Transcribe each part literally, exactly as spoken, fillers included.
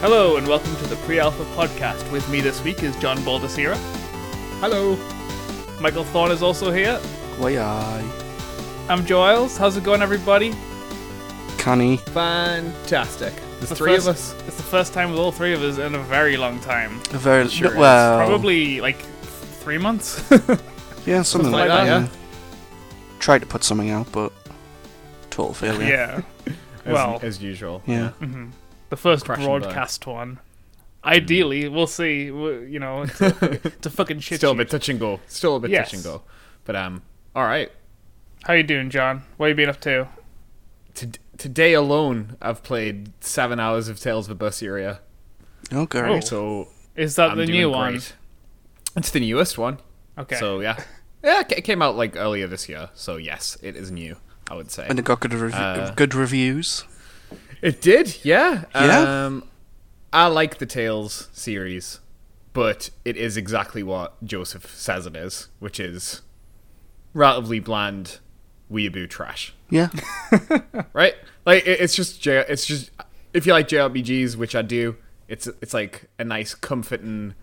Hello and welcome to the Pre-Alpha Podcast. With me this week is John Baldacira. Hello. Michael Thorne is also here. Why I? I'm Joels. How's it going, everybody? Canny. Fantastic. There's The three first- of us. It's the first time with all three of us in a very long time. A very Sure is. well. Probably like three months. Yeah, something, Something like like that. that, Yeah. Tried to put something out, but total failure. yeah. As, Well, as usual. Yeah. hmm the first Crash and burn. broadcast one. Ideally, we'll see. w- You know, it's a, it's a fucking shit Still a shoot. bit touch and go. Still a bit Yes. touch and go. But um, all right. How you doing, John? What you been up to? T- today alone, I've played seven hours of Tales of Berseria. Oh, great. Oh. So Is that I'm the doing new great. one? It's the newest one. Okay. So yeah, yeah, it came out like earlier this year. So yes, it is new. I would say. And it got good, rev- Uh, good reviews. It did, yeah. Yeah? Um, I like the Tales series, but it is exactly what Joseph says it is, which is relatively bland, weeaboo trash. Yeah. Right? Like it, it's just J- it's just if you like J R P Gs, which I do, it's it's like a nice, comforting,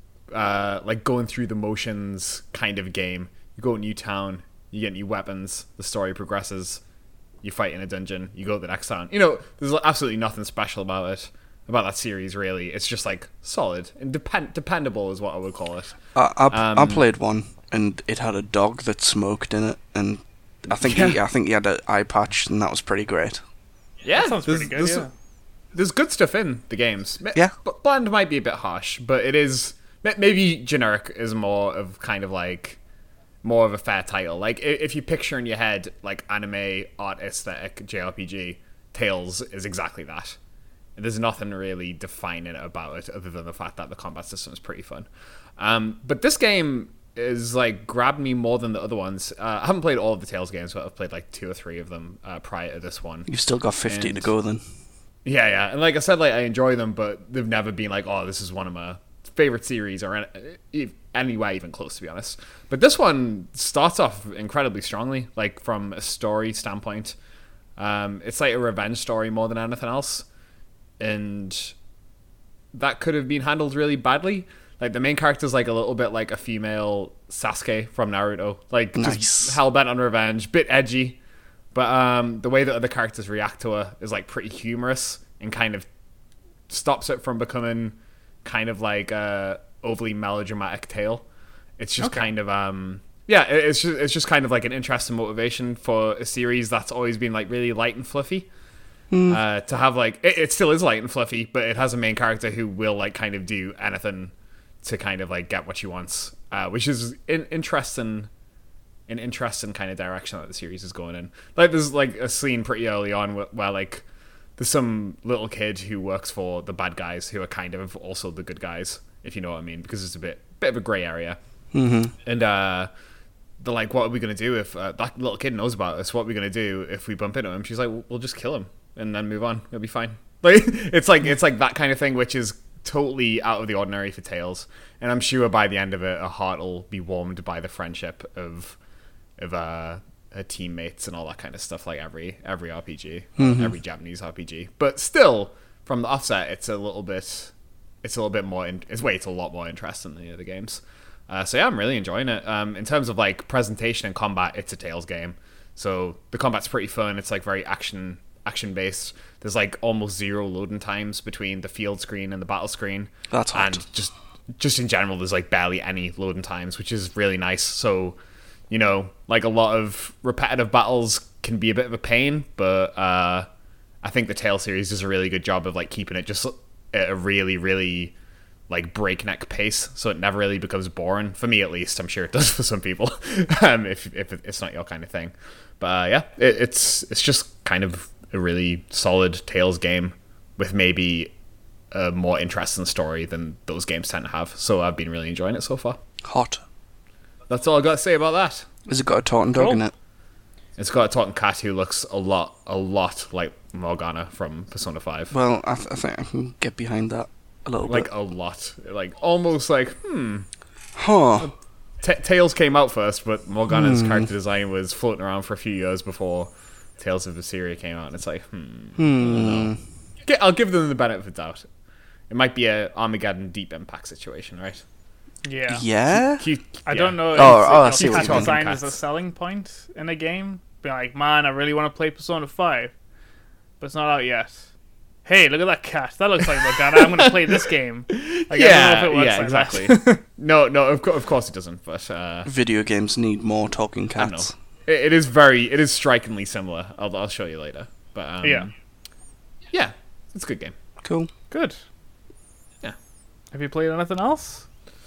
uh, like going through the motions kind of game. You go to a new town, you get new weapons, the story progresses. You fight in a dungeon, you go to the next town. You know, there's absolutely nothing special about it, about that series, really. It's just, like, solid and depend- dependable is what I would call it. I, I, I Um, played one, and it had a dog that smoked in it, and I think he, Yeah. I think he had an eye patch, and that was pretty great. Yeah, That sounds there's, pretty good, there's, yeah. there's good stuff in the games. Ma- Yeah. But bland might be a bit harsh, but it is... ma- Maybe generic is more of kind of, like... more of a fair title. Like, i- if you picture in your head, like, anime, art aesthetic, J R P G, Tales is exactly that. There's nothing really defining about it other than the fact that the combat system is pretty fun. Um, but this game is, like, grabbed me more than the other ones. Uh, I haven't played all of the Tales games, but I've played, like, two or three of them uh, prior to this one. You've still got fifty And- to go then. Yeah, yeah. And like I said, like, I enjoy them, but they've never been like, oh, this is one of my favorite series or any, anywhere even close, to be honest. But this one starts off incredibly strongly, like from a story standpoint. Um, it's like a revenge story more than anything else, and that could have been handled really badly. Like the main character's like a little bit like a female Sasuke from Naruto, like Nice. just hell bent on revenge, bit edgy. But um, the way that other characters react to her is like pretty humorous and kind of stops it from becoming kind of like a overly melodramatic tale. It's just Okay. kind of um yeah, it- it's just it's just kind of like an interesting motivation for a series that's always been like really light and fluffy. Uh, to have like it, it still is light and fluffy, but it has a main character who will like kind of do anything to kind of like get what she wants, uh, which is in- interesting. An interesting kind of direction that the series is going in. Like there's like a scene pretty early on where, where like there's some little kid who works for the bad guys who are kind of also the good guys, if you know what I mean, because it's a bit bit of a grey area. Mm-hmm. And uh, they're like, "What are we gonna do if uh, that little kid knows about us? What are we gonna do if we bump into him?" She's like, "We'll just kill him and then move on. It'll be fine." Like it's like it's like that kind of thing, which is totally out of the ordinary for Tales. And I'm sure by the end of it, a heart will be warmed by the friendship of of uh, her teammates and all that kind of stuff, like every every R P G, every Japanese R P G. But still, from the offset, it's a little bit, it's a little bit more, in, it's wait, it's a lot more interesting than the other games. Uh, so yeah, I'm really enjoying it. Um, in terms of like presentation and combat, it's a Tales game, so the combat's pretty fun. It's like very action action based. There's like almost zero loading times between the field screen and the battle screen. That's hot. And just just in general, there's like barely any loading times, which is really nice. So you know, like a lot of repetitive battles can be a bit of a pain, but uh, I think the Tale series does a really good job of like keeping it just at a really, really like breakneck pace, so it never really becomes boring. For me, at least, I'm sure it does for some people, um, if if it's not your kind of thing. But uh, yeah, it, it's it's just kind of a really solid Tales game with maybe a more interesting story than those games tend to have. So I've been really enjoying it so far. Hot. That's all I got to say about that. Has it got a talking dog Cool. in it? It's got a talking cat who looks a lot, a lot like Morgana from Persona five. Well, I, th- I think I can get behind that a little Like bit. a lot, like almost like hmm. Huh. T- Tales came out first, but Morgana's character design was floating around for a few years before Tales of Berseria came out, and it's like hmm. Hmm. I'll give them the benefit of the doubt. It might be a Armageddon Deep Impact situation, right? Yeah. Yeah? Q- I yeah. don't know. Oh, if oh, I it's, see you know, what you cat mean. design is a Cats. selling point in a game. Be like, man, I really want to play Persona five, but it's not out yet. Hey, look at that cat. That looks like Morgana. I'm going to play this game. Like, yeah, I don't know if it works yeah, like exactly. that. no, no, of, co- of course it doesn't. But uh, Video games need more talking I don't cats. know. It, it is very, it is strikingly similar. I'll, I'll show you later. But um, Yeah. yeah, it's a good game. Cool. Good. Yeah. Have you played anything else?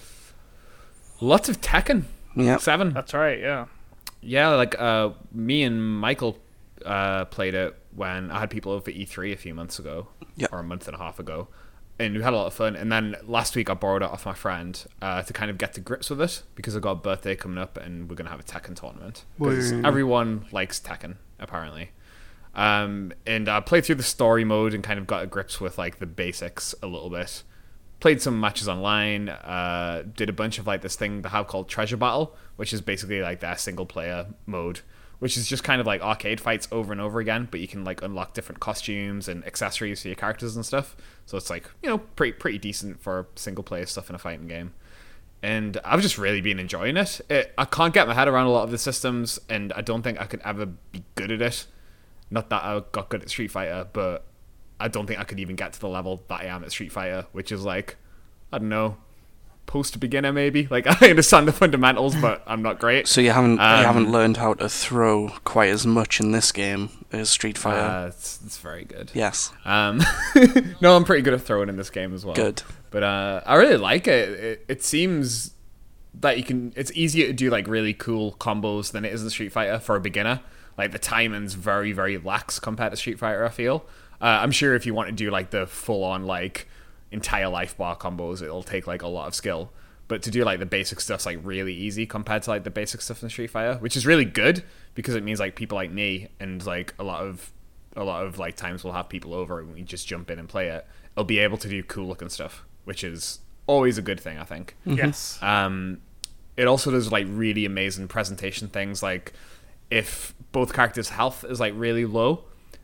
Lots of Tekken. Yep. Seven. That's right, yeah. Yeah, like uh, me and Michael uh, played it when I had people over for E three a few months ago, Yeah. or a month and a half ago, and we had a lot of fun. And then last week I borrowed it off my friend uh, to kind of get to grips with it because I got a birthday coming up and we're gonna have a Tekken tournament because Woo. everyone likes Tekken apparently. Um, and I played through the story mode and kind of got to grips with like the basics a little bit. Played some matches online, uh, did a bunch of like this thing they have called Treasure Battle, which is basically like their single player mode, which is just kind of like arcade fights over and over again, but you can like unlock different costumes and accessories for your characters and stuff. So it's like, you know, pretty pretty decent for single player stuff in a fighting game. And I've just really been enjoying it. it. I can't get my head around a lot of the systems, and I don't think I could ever be good at it. Not that I got good at Street Fighter, but I don't think I could even get to the level that I am at Street Fighter, which is like, I don't know, post-beginner maybe. Like, I understand the fundamentals, but I'm not great. So you haven't Um, you haven't learned how to throw quite as much in this game as Street Fighter. Uh, it's, it's very good. Yes. Um, no, I'm pretty good at throwing in this game as well. Good. But uh, I really like it. it. It seems that you can. It's easier to do like really cool combos than it is in Street Fighter for a beginner. Like the timing's very, very lax compared to Street Fighter, I feel. Uh, I'm sure if you want to do like the full-on like entire life bar combos, it'll take like a lot of skill. But to do like the basic stuff's like really easy compared to like the basic stuff in Street Fighter, which is really good because it means like people like me and like a lot of a lot of like times we'll have people over and we just jump in and play it. It'll be able to do cool looking stuff, which is always a good thing, I think. Yes. Um, it also does like really amazing presentation things, like if both characters' health is like really low,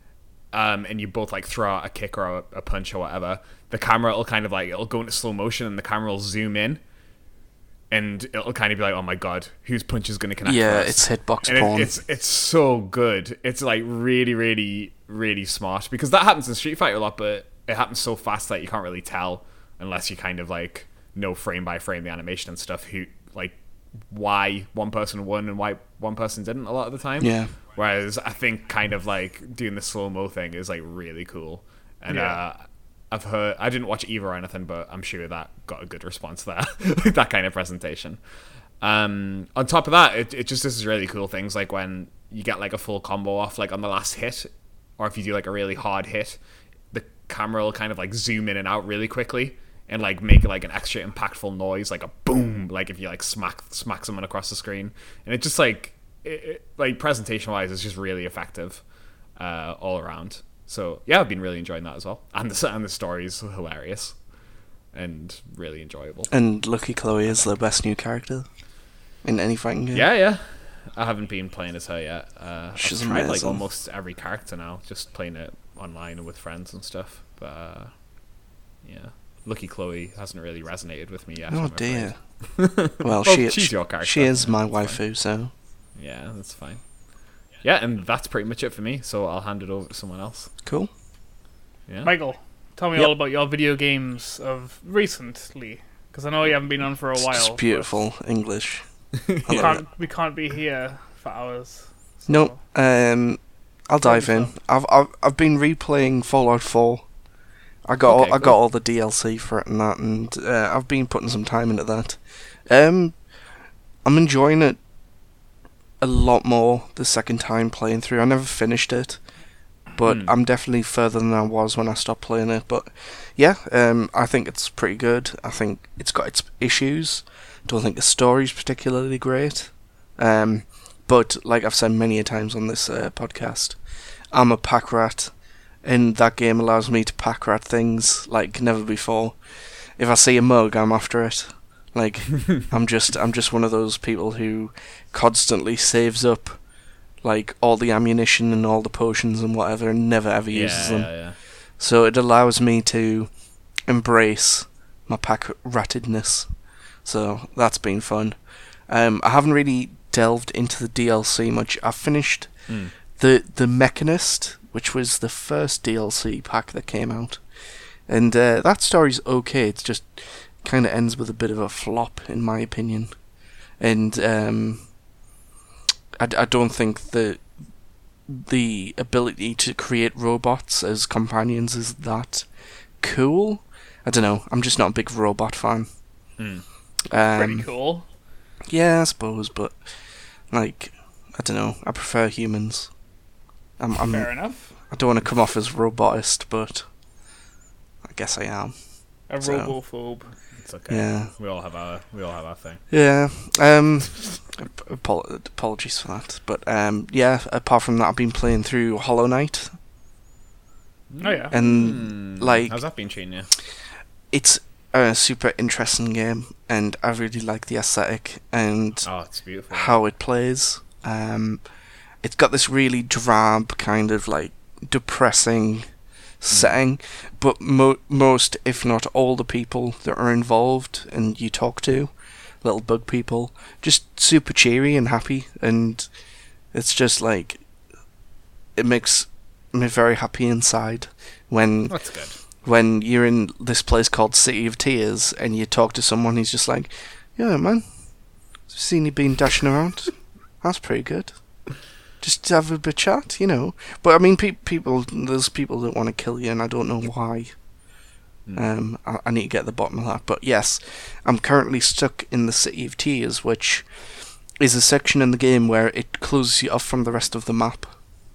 um, and you both like throw out a kick or a, a punch or whatever, the camera will kind of like it'll go into slow motion and the camera will zoom in, and it'll kind of be like, oh my god, whose punch is going to connect? Yeah, first? it's hitbox And it, porn. it's it's so good. It's like really, really, really smart because that happens in Street Fighter a lot, but it happens so fast that you can't really tell unless you kind of like know frame by frame the animation and stuff. Who like why one person won and why one person didn't a lot of the time. Yeah. Whereas I think kind of like doing the slow mo thing is like really cool. And Yeah. uh, I've heard I didn't watch Eva or anything, but I'm sure that got a good response there. Like that kind of presentation. Um, on top of that, it it just does really cool things like when you get like a full combo off like on the last hit, or if you do like a really hard hit, the camera will kind of like zoom in and out really quickly and like make like an extra impactful noise, like a boom, like if you like smack smack someone across the screen, and it just like it, it, like presentation wise, it's just really effective uh, all around. So yeah, I've been really enjoying that as well, and the and the story is hilarious and really enjoyable. And Lucky Chloe is the best new character in any fighting game. Yeah, yeah. I haven't been playing as her yet. Uh, She's I've tried like amazing. almost every character now, just playing it online and with friends and stuff. But uh, yeah, Lucky Chloe hasn't really resonated with me yet. Oh I'm dear. afraid. Well, Well, she she's your character. She is Yeah, my that's waifu, so Yeah, that's fine. Yeah, and that's pretty much it for me. So I'll hand it over to someone else. cool. Yeah. Michael, tell me Yep. all about your video games of recently, because I know you haven't been on for a It's while. just beautiful English. I We love it. can't, we can't be here for hours. So. No, um, I'll dive in. yourself. I've I've I've been replaying Fallout four. I got Okay, all, I got cool. all the D L C for it and that, and uh, I've been putting some time into that. Um, I'm enjoying it a lot more the second time playing through. I never finished it, but Hmm. I'm definitely further than I was when I stopped playing it. But yeah, um, I think it's pretty good. I think it's got its issues. Don't think the story's particularly great. Um, but like I've said many a times on this uh, podcast, I'm a pack rat, and that game allows me to pack rat things like never before. If I see a mug, I'm after it. Like I'm just I'm just one of those people who constantly saves up like all the ammunition and all the potions and whatever, and never ever uses yeah, them. yeah, yeah. So it allows me to embrace my pack rattedness. So that's been fun. Um, I haven't really delved into the D L C much. I've finished Mm. the the Mechanist, which was the first D L C pack that came out, and uh, that story's okay. It's just kind of ends with a bit of a flop, in my opinion, and um, I, I don't think the the ability to create robots as companions is that cool. I don't know. I'm just not a big robot fan. Mm. Um, Pretty cool. Yeah, I suppose, but like, I don't know. I prefer humans. I'm, I'm, Fair enough. I don't want to come off as robotist, but I guess I am. A So- robophobe. It's okay. Yeah, We all have our we all have our thing. yeah. Um, apol- apologies for that, but um, yeah. Apart from that, I've been playing through Hollow Knight, Oh yeah. and Mm. like- how's that been treating you? it's a super interesting game, and I really like the aesthetic and Oh, it's beautiful. how it plays. Um, it's got this really drab kind of like depressing setting, but mo- most, if not all, the people that are involved and you talk to, little bug people, just super cheery and happy, and it's just like it makes me very happy inside when That's good. when you're in this place called City of Tears and you talk to someone who's just like, yeah, man, seen you been dashing around. That's pretty good. Just have a bit of chat, you know. But I mean, pe- people, there's people that want to kill you, and I don't know why. Mm. Um, I, I need to get to the bottom of that. But yes, I'm currently stuck in the City of Tears, which is a section in the game where it closes you off from the rest of the map.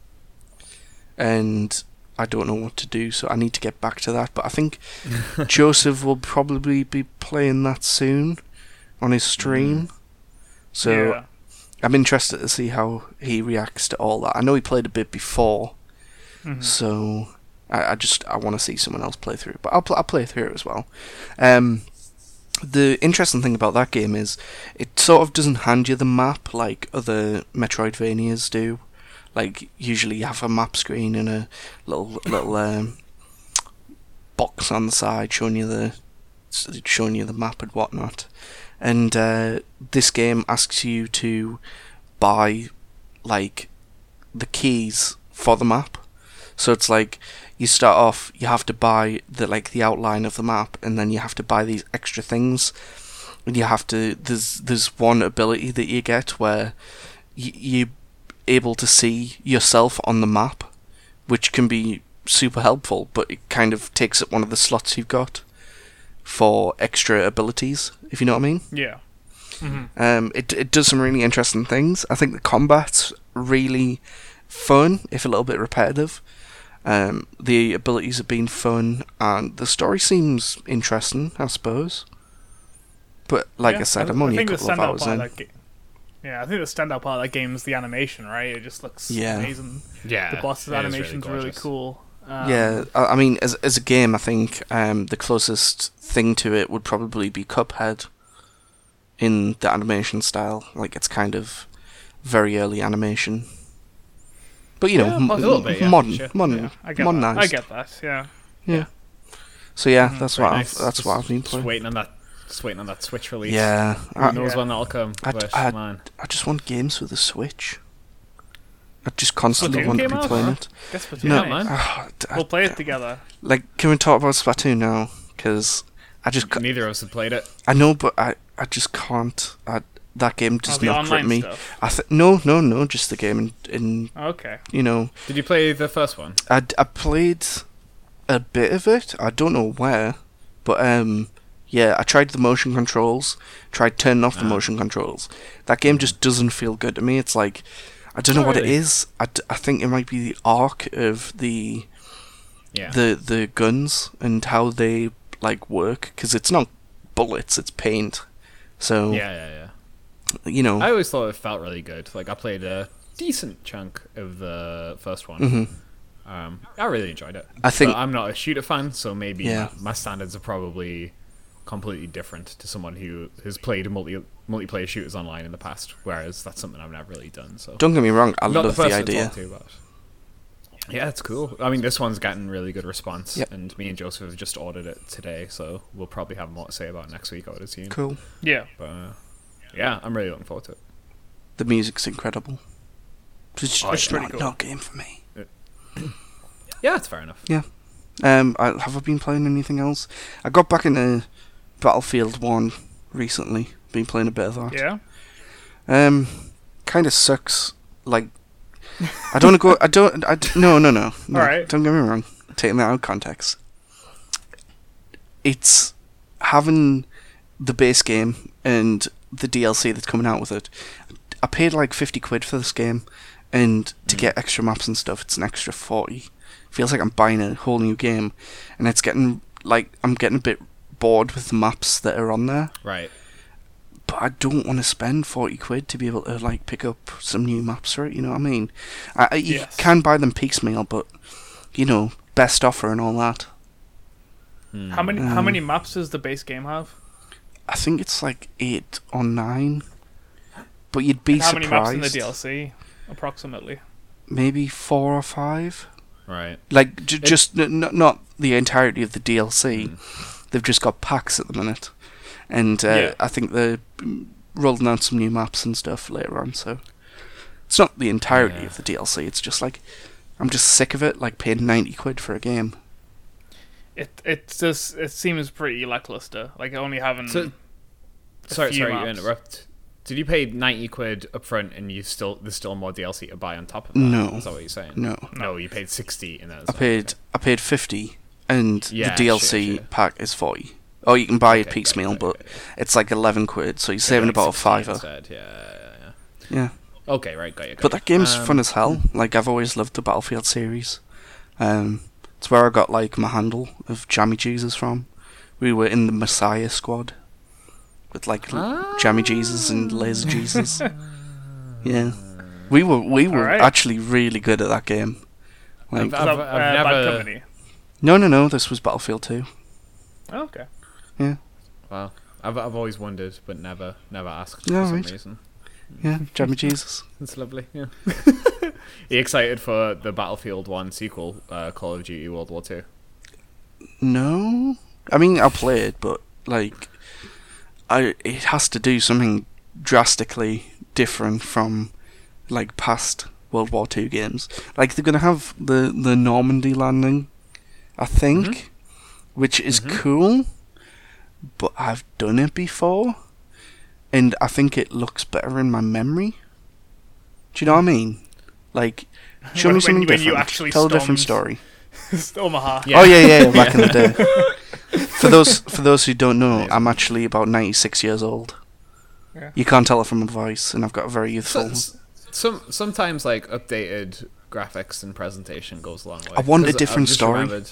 And I don't know what to do, so I need to get back to that. But I think Joseph will probably be playing that soon on his stream. So yeah. I'm interested to see how he reacts to all that. I know he played a bit before, Mhm. so I, I just I want to see someone else play through it. But I'll pl- I'll play through it as well. Um, the interesting thing about that game is it sort of doesn't hand you the map like other Metroidvanias do. Like usually you have a map screen and a little little um, box on the side showing you the showing you the map and whatnot. And uh, this game asks you to buy like the keys for the map. So it's like you start off, you have to buy the like the outline of the map, and then you have to buy these extra things. And you have to there's there's one ability that you get where y- you're able to see yourself on the map, which can be super helpful, but it kind of takes up one of the slots you've got for extra abilities, if you know what I mean. Yeah. hmm Um, it it does some really interesting things. I think the combat's really fun, if a little bit repetitive. Um, the abilities have been fun, and the story seems interesting, I suppose. But like Yeah, I said, I, I'm only I a think the couple of standout hours part in. of that ga- Yeah, I think the standout part of that game is the animation, right? It just looks Yeah. amazing. Yeah. The boss's it is animation's really, gorgeous. cool. Um, Yeah, I, I mean, as as a game, I think um, the closest thing to it would probably be Cuphead in the animation style. Like, it's kind of very early animation. But, you know, Yeah, m- a little bit, yeah, modern, sure. modern, Yeah, I get modernized. that. I get that. Yeah. Yeah. So yeah, Mhm. that's Very what nice. I've, that's just, what I've been just playing. waiting on that. Just waiting on that Switch release. Yeah, Who I, knows Yeah. when that'll come? I- but I- man, I just want games for the Switch. I just constantly Splatoon want to came be out? playing it. Guess Splatoon. No, man. Ah, d- I- We'll play it together. like, can we talk about Splatoon now? Because I just, ca- neither of us have played it. I know, but I, I just can't. I, that game does Oh, the not grip online me. stuff. I th- no, no, no, just the game. In, in Okay. you know, Did you play the first one? I, I played a bit of it. I don't know where, but um, yeah, I tried the motion controls. Tried turning off the Ah. motion controls. That game just doesn't feel good to me. It's like I don't know Oh, what it really? is. I, d- I think it might be the arc of the Yeah. the the guns and how they like work, because it's not bullets, it's paint. So yeah, yeah, yeah. you know. I always thought it felt really good. Like I played a decent chunk of the first one. Mhm. Um, I really enjoyed it. I think- But I'm not a shooter fan, so maybe Yeah. my, my standards are probably completely different to someone who has played multi multiplayer shooters online in the past. Whereas that's something I've never really done. So Don't get me wrong, I I'm not love the the person to idea. talk to about. Yeah, it's cool. I mean, this one's getting really good response, Yep. and me and Joseph have just ordered it today, so we'll probably have more to say about it next week, I would assume. Cool. Yeah. But uh, yeah, I'm really looking forward to it. The music's incredible. It's, Oh, it's it's not, pretty cool. not a game for me. Yeah, it's fair enough. Yeah. Um, I, have I been playing anything else? I got back into Battlefield one recently. Been playing a bit of that. Yeah. Um, kind of sucks. Like, I don't want to go. I don't. I d- no, no, no. no Alright. Don't get me wrong. Taking that out of context, it's having the base game and the D L C that's coming out with it. I paid like fifty quid for this game, and to Mm. get extra maps and stuff, it's an extra forty. Feels like I'm buying a whole new game, and it's getting like I'm getting a bit bored with the maps that are on there. Right. But I don't want to spend forty quid to be able to like pick up some new maps for it. You know what I mean? I, I, you Yes. can buy them piecemeal, but you know, best offer and all that. Hmm. How many how Um, many maps does the base game have? I think it's like eight or nine. But you'd be And how many maps surprised. in the D L C, approximately? Maybe four or five. Right. Like j- just n- n- not the entirety of the D L C. Mm. They've just got packs at the minute, and uh, Yeah. I think they're mm, rolling out some new maps and stuff later on. So it's not the entirety Yeah. of the D L C. It's just like I'm just sick of it. Like paying ninety quid for a game. It it just it seems pretty lackluster. Like only having So, a sorry, few sorry to maps. interrupt. Did you pay ninety quid up front and you still there's still more D L C to buy on top of that? No. Is that what you're saying? No, No, you paid sixty in that. as I well. paid I paid fifty, and Yeah, the D L C sure, sure. pack is forty. Oh, you can buy Okay, it piecemeal, right, but right, right, it's like eleven quid. So you're right. saving Like about a sixty fiver. instead. Yeah, yeah, yeah. Yeah. Okay, right, got you. Got But you. that game's Um, fun as hell. Like, I've always loved the Battlefield series. Um, it's where I got, like, my handle of Jammy Jesus from. We were in the Messiah squad. With, like, l- Jammy Jesus and Laser Jesus. Yeah. We were we were Alright. actually really good at that game. Like, I've- Is that, I've uh, Bad never- Company? no, no, no, this was Battlefield two. Oh, okay. Wow. I've I've always wondered, but never never asked Yeah, for some right. reason. Yeah, Jammy Jesus. It's lovely. Yeah. Are you excited for the Battlefield One sequel, uh, Call of Duty World War Two? No. I mean, I'll play it, but, like, I it has to do something drastically different from, like, past World War Two games. Like, they're going to have the, the Normandy landing, I think, Mhm. which is Mhm. cool, but I've done it before, and I think it looks better in my memory. Do you know what I mean? Like, show When- me something when- when you different. actually Tell a different stormed- story. Omaha. Yeah. Oh yeah, yeah, yeah, back in the day. For those for those who don't know, Amazing. I'm actually about ninety-six years old. Yeah. You can't tell it from my voice, and I've got a very So, youthful. s- some sometimes like updated graphics and presentation goes a long way. I want a 'Cause I've different just story. remembered-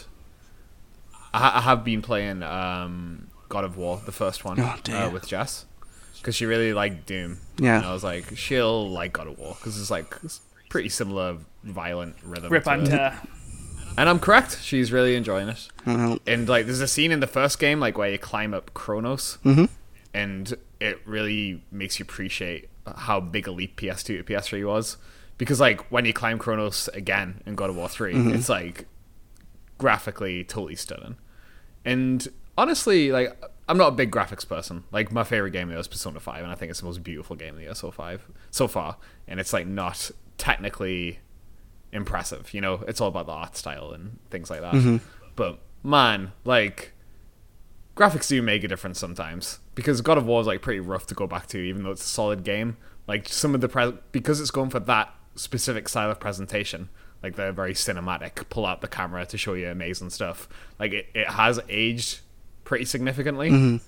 I, ha- I have been playing um, God of War, the first one, Oh, dear. uh, with Jess, because she really liked Doom. Yeah. And I was like, she'll like God of War because it's like it's pretty similar violent rhythm. Rip to and it. tear. And I'm correct. She's really enjoying it. Well, And like, there's a scene in the first game like where you climb up Kronos, mhm. and it really makes you appreciate how big a leap P S two to P S three was. Because like when you climb Kronos again in God of War three, Mhm. it's like graphically totally stunning. And honestly, like I'm not a big graphics person. Like my favorite game of the year is Persona five, and I think it's the most beautiful game of the year so five so far. And it's like not technically impressive, you know. It's all about the art style and things like that. Mhm. But man, like graphics do make a difference sometimes, because God of War is like pretty rough to go back to, even though it's a solid game. Like some of the pre- because it's going for that specific style of presentation, like they're very cinematic, pull out the camera to show you amazing stuff. Like it, it has aged pretty significantly. Mhm.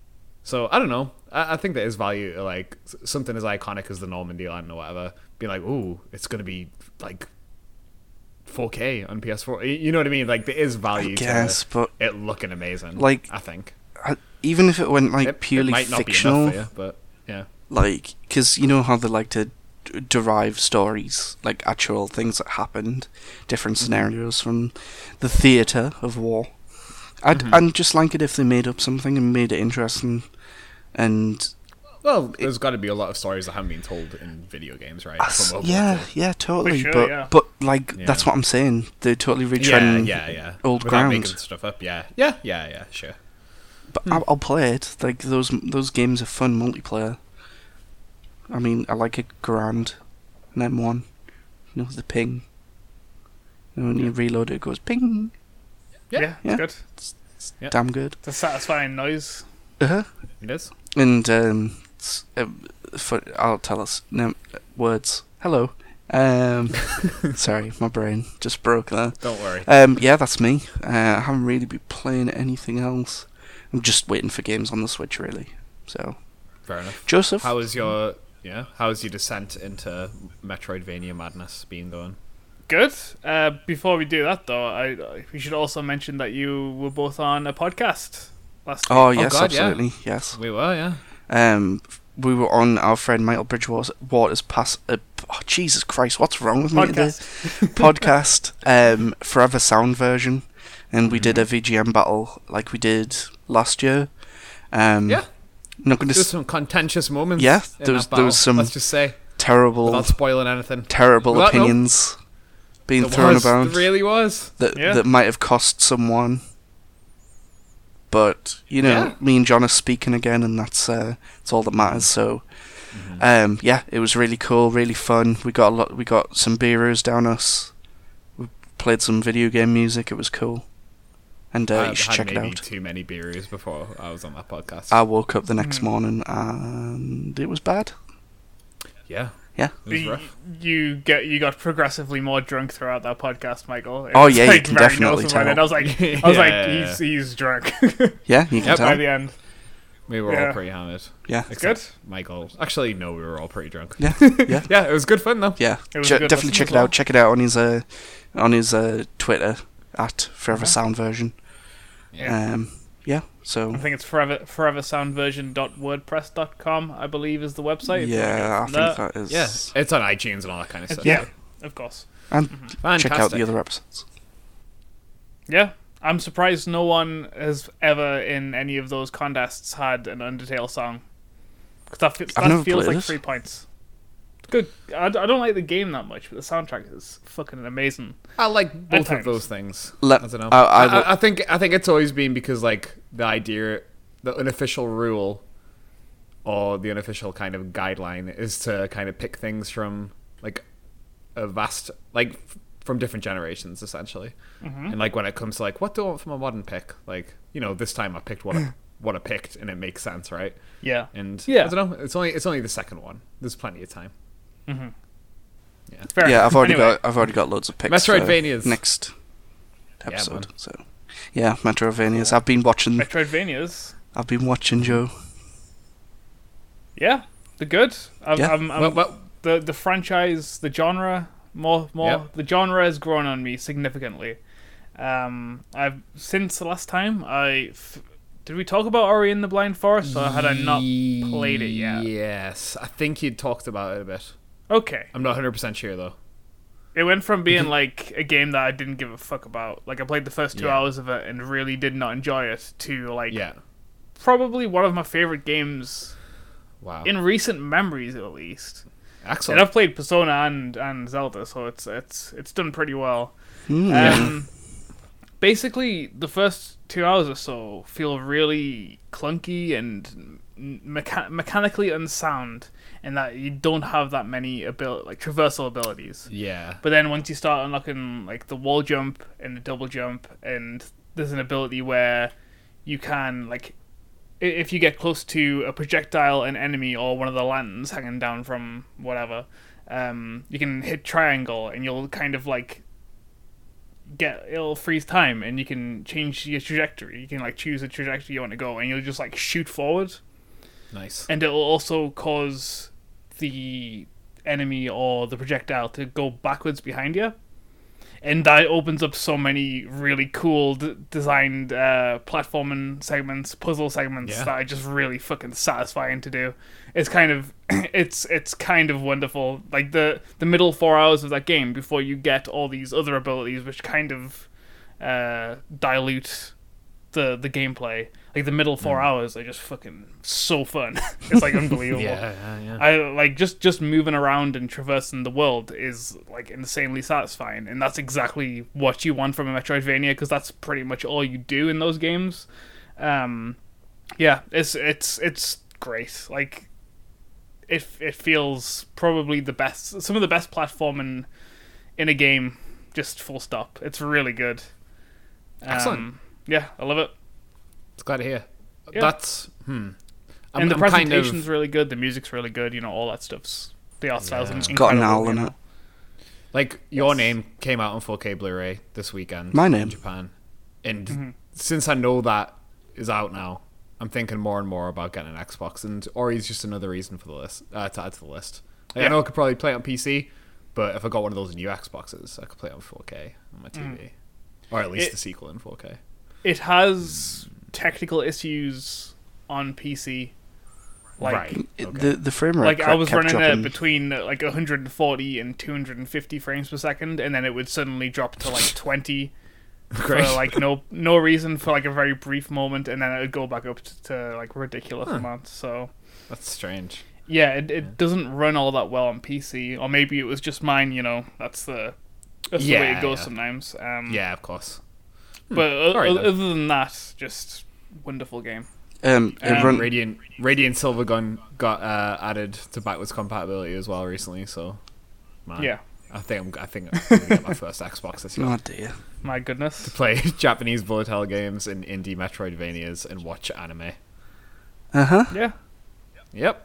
So I don't know. I, I think there is value to like s- something as iconic as the Normandy land or whatever. Being like, ooh, it's gonna be like four K on P S four. Y- You know what I mean? Like there is value I guess, to but it looking amazing. Like, I think I, even if it went like it, it purely might not fictional, be enough for you, but yeah. like, because you know how they like to d- derive stories, like actual things that happened, different Mm-hmm. scenarios from the theatre of war. I'd, Mhm. I'd just like it if they made up something and made it interesting, and Well, there's got to be a lot of stories that haven't been told in video games, right? As- From yeah, mobile yeah, totally. sure, but yeah. but like Yeah. that's what I'm saying. They're totally to- retreading yeah, yeah, yeah. old Without ground. making stuff up. Yeah, yeah, yeah, yeah. Sure. But I'll, I'll play it. Like those those games are fun multiplayer. I mean, I like a Grand, an M one. You know the ping. And when you reload it, it goes ping. Yeah, Yeah. it's Yeah. good. Yeah. Damn good. It's a satisfying noise. Uh-huh. It is. And um, s- uh, for, I'll tell us no words. Hello. Um, sorry, my brain just broke there. Don't worry. Um, yeah, that's me. Uh, I haven't really been playing anything else. I'm just waiting for games on the Switch, really. So, Fair enough. Joseph. How is your yeah? How is your descent into Metroidvania madness been going? Good. Uh, before we do that, though, I, I we should also mention that you were both on a podcast last week. Oh yes, God, yeah. absolutely, yes. We were, yeah. Um, we were on our friend Michael Bridgewater's Water's pass. Uh, oh, Jesus Christ, what's wrong with me today? podcast. Podcast. Um, Forever Sound version, and we did a V G M battle like we did last year. Um, Yeah. Not going to There's some contentious moments. Yeah, in there was- that there was battle, some Let's just say, terrible, without spoiling anything, terrible Without- no. opinions being There thrown was, about. there really was. that Yeah. that might have cost someone. But you know, Yeah. me and John are speaking again, and that's uh, that's all that matters. So, Mm-hmm. um, yeah, it was really cool, really fun. We got a lot. We got some beerers down us. We played some video game music. It was cool, and uh, I you should had check it maybe out. too many beers before I was on that podcast. I woke up the next Mm. morning and it was bad. yeah, Yeah. it was You, rough. you get you got progressively more drunk throughout that podcast, Michael. It Oh, was, yeah, you like, can very definitely noticeable. tell. And I was like, I was Yeah. like, he's he's drunk Yeah, you can Yep. tell. by the end. We were Yeah. all pretty hammered. Yeah, Except Michael. Actually, no, we were all pretty drunk. yeah, yeah. Yeah, it was good fun though. Yeah, It was Ch- a good definitely listen check as it well. out. Check it out on his uh, on his uh, Twitter at Forever Okay. Sound version. Yeah. Um, yeah. So I think it's forever foreversoundversion dot wordpress dot com, I believe, is the website. yeah, I From think there. that is. Yeah, it's on iTunes and all that kind of stuff. Yeah, of course. And Fantastic. check out the other episodes. Yeah, I'm surprised no one has ever in any of those contests had an Undertale song. Because that, fe- I've that never feels played like it. three points. It's good. I, d- I don't like the game that much, but the soundtrack is fucking amazing. I like both times. of those things. Let- I don't know. I- I I, will- I, I think I think it's always been because like the idea, the unofficial rule, or the unofficial kind of guideline is to kind of pick things from like a vast like f- from different generations essentially. Mm-hmm. And like when it comes to like what do I want from a modern pick, like you know this time I picked what I, what I picked and it makes sense, right? Yeah. And Yeah. I don't know. It's only it's only the second one. There's plenty of time. Mm-hmm. Yeah. Fair yeah, enough. I've already Anyway, got I've already got loads of picks. for Metroidvanias. next Yeah, episode. man. so yeah, Metroidvanias. I've been watching. Metroidvanias. I've been watching Joe. Yeah, they're good. I'm, Yeah. I'm, I'm, Well, well, the the franchise, the genre, more more Yep. the genre has grown on me significantly. Um, I've since the last time I f- did we talk about Ori in the Blind Forest, or had I not played it yet? Yes, I think you talked about it a bit. Okay, I'm not one hundred percent sure though. it went from being like a game that I didn't give a fuck about, like I played the first two Yeah. hours of it and really did not enjoy it, to like Yeah. probably one of my favorite games Wow. in recent memories, at least. And Excellent. I've played Persona and, and Zelda, so it's it's it's done pretty well. Hmm. Um, basically, the first two hours or so feel really clunky and mecha- mechanically unsound, in that you don't have that many abil- like traversal abilities. Yeah. But then once you start unlocking like the wall jump and the double jump, and there's an ability where you can like, i- if you get close to a projectile, an enemy, or one of the lanterns hanging down from whatever, um, you can hit triangle and you'll kind of like get it'll freeze time and you can change your trajectory. You can like choose a trajectory you want to go and you'll just like shoot forward, Nice. and it'll also cause the enemy or the projectile to go backwards behind you. And that opens up so many really cool d- designed uh, platforming segments, puzzle segments Yeah. that are just really fucking satisfying to do. It's kind of, it's it's kind of wonderful. Like the the middle four hours of that game before you get all these other abilities, which kind of uh, dilute the the gameplay. Like the middle four mm. hours are just fucking so fun. It's like unbelievable. yeah, yeah, yeah. I like just just moving around and traversing the world is like insanely satisfying, and that's exactly what you want from a Metroidvania, because that's pretty much all you do in those games. Um, yeah, it's it's it's great. Like it it feels probably the best, some of the best platforming in a game. Just full stop. It's really good. Um, Excellent. Yeah, I love it. It's glad to hear. Yeah. That's hmm. I'm, and the I'm presentation's kind of, really good. The music's really good. You know, all that stuff's the art style's Yeah. incredible. Got an owl you in know. it. like your Yes. name came out on four K Blu-ray this weekend. My in name? Japan, and Mhm. since I know that is out now, I'm thinking more and more about getting an Xbox, and Ori's just another reason for the list uh, to add to the list. Like, Yeah. I know I could probably play it on P C, but if I got one of those new Xboxes, I could play it on four K on my T V, Mm. or at least It- the sequel in four K. It has technical issues on P C. Like, right. It- Okay. The the frame rate like I kept was running dropping. it between uh, like one hundred forty and two hundred fifty frames per second, and then it would suddenly drop to like twenty for Great. like no no reason, for like a very brief moment, and then it would go back up to, to like ridiculous Huh. amounts. So That's strange. yeah, it it doesn't run all that well on P C, or maybe it was just mine. You know, that's the that's the way Yeah, it goes yeah. sometimes. Um, Yeah, of course. but o- Alright, o- then. other than that, just wonderful game. Um, it Um, run, Radiant Radiant Silvergun got uh, added to backwards compatibility as well recently, so man, Yeah, I think I'm I think I'm gonna get my first Xbox this year oh dear. my goodness. to play Japanese bullet hell games and indie Metroidvanias and watch anime. Uh huh. Yeah, Yep.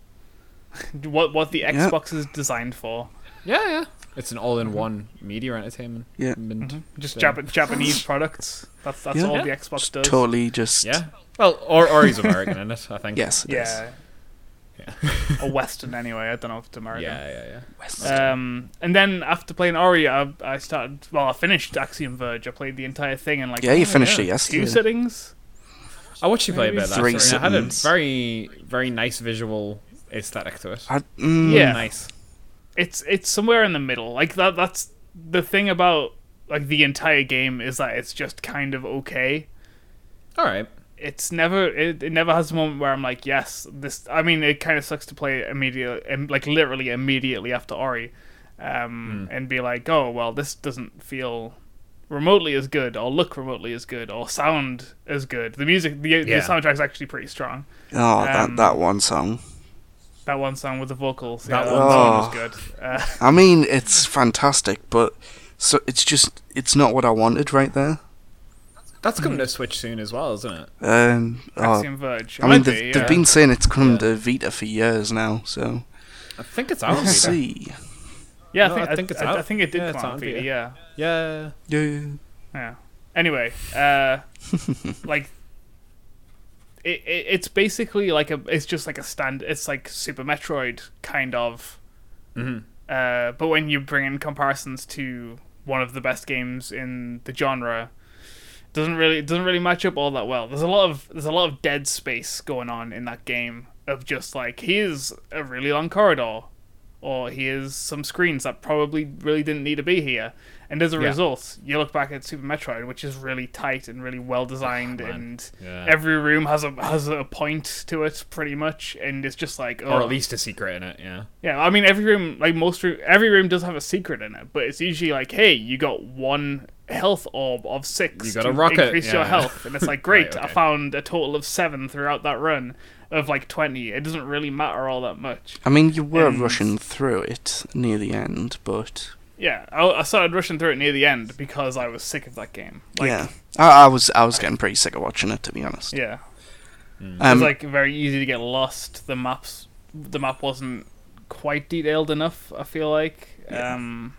what what the Yeah. Xbox is designed for. Yeah, yeah. It's an all-in-one media entertainment. Yeah. mint Mhm. Just thing. Jap- Japanese products. That's that's Yeah. all Yeah. the Xbox does. Totally just. Yeah. Well, or or he's American in it, I think. Yes, it is. Yeah. Yeah. Or Western anyway. I don't know if it's American. Yeah, yeah, yeah. West. Um, and then after playing Ori, I, I started. Well, I finished Axiom Verge. I played the entire thing in like Yeah, you finished yeah. it two yesterday. sittings. I watched you play a bit of that. Three actually. It had a sittings. very, very nice visual aesthetic to it. I, mm, Yeah. Nice. It's it's somewhere in the middle. Like that. That's the thing about like the entire game, is that it's just kind of okay. All right. It's never it, it never has a moment where I'm like, yes, this. I mean, it kind of sucks to play immediately, like literally immediately after Ori, um, Mm. and be like, oh well, this doesn't feel remotely as good, or look remotely as good, or sound as good. The music, the, Yeah. the soundtrack's actually pretty strong. Oh, Um, that that one song. That one song with the vocals, That yeah, one that song. was good. Uh, I mean, it's fantastic, but so it's just it's not what I wanted right there. That's coming to Switch soon as well, isn't it? Um, oh, Axiom Verge. It I mean, might they've, be, they've yeah. been saying it's coming Yeah. to Vita for years now, so I think it's out. we'll Vita. see. Yeah, I No, think I think it's I, out. I think it did Yeah, come it's out on on Vita, Vita. yeah. Yeah. Yeah. Yeah. Anyway, uh, like it, it, it's basically like a, it's just like a stand. It's like Super Metroid kind of. Mm-hmm. Uh, but when you bring in comparisons to one of the best games in the genre, it doesn't really it doesn't really match up all that well. There's a lot of there's a lot of dead space going on in that game, of just like, here's a really long corridor, or here's some screens that probably really didn't need to be here. And as a Yeah. result, you look back at Super Metroid, which is really tight and really well designed, Man. and Yeah. every room has a has a point to it, pretty much, and it's just like, oh, Or at least a secret in it, yeah. yeah. I mean, every room, like most room, every room does have a secret in it, but it's usually like, hey, you got one health orb of six You got to a rocket, increase your yeah. health, and it's like, great, Right, I okay. found a total of seven throughout that run of like twenty. It doesn't really matter all that much. I mean, you were And- rushing through it near the end, but Yeah, I, I started rushing through it near the end because I was sick of that game. Like, yeah, I, I was I was getting pretty sick of watching it, to be honest. yeah. Mm. It Um, was like very easy to get lost. The maps, the map wasn't quite detailed enough, I feel like. Yeah. Um,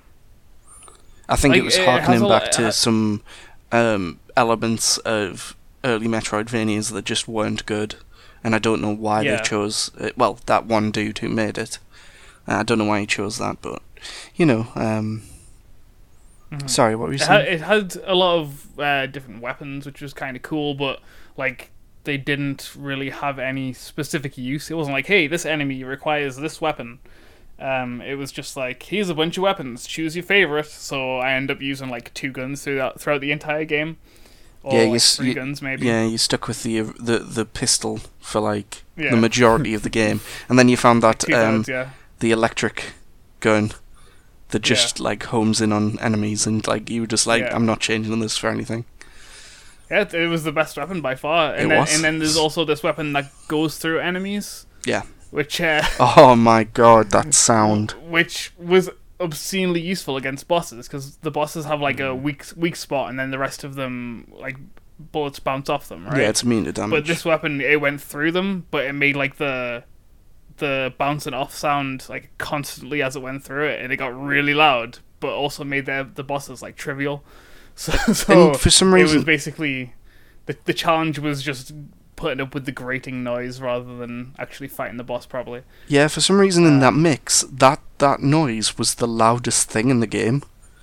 I think like, it was it has harkening a lot- back it to ha- some um, elements of early Metroidvanias that just weren't good, and I don't know why Yeah. they chose it. Well, that one dude who made it, uh, I don't know why he chose that, but you know. Um, mhm. Sorry, what were you It had, saying? it had a lot of uh, different weapons, which was kind of cool, but like they didn't really have any specific use. It wasn't like, hey, this enemy requires this weapon. Um, it was just like, here's a bunch of weapons, choose your favorite. So I end up using like two guns throughout throughout the entire game. or Yeah, like you s- three you- guns maybe. Yeah, you stuck with the the the pistol for like Yeah. the majority of the game, and then you found that Two um, guns, yeah. the electric gun that just like homes in on enemies, and like you were just like, Yeah. I'm not changing this for anything. Yeah, it, it was the best weapon by far. And It then was. and then there's also this weapon that goes through enemies, Yeah. which uh, Oh my god, that sound. which was obscenely useful against bosses because the bosses have like a weak weak spot, and then the rest of them like bullets bounce off them, right? Yeah, it's immune to damage. But this weapon, it went through them, but it made like the the bouncing off sound like constantly as it went through it, and it got really loud, but also made the the bosses like trivial. So, so And for some it was reason, basically the the challenge was just putting up with the grating noise rather than actually fighting the boss properly. yeah, for some reason in that Um, mix, that that noise was the loudest thing in the game.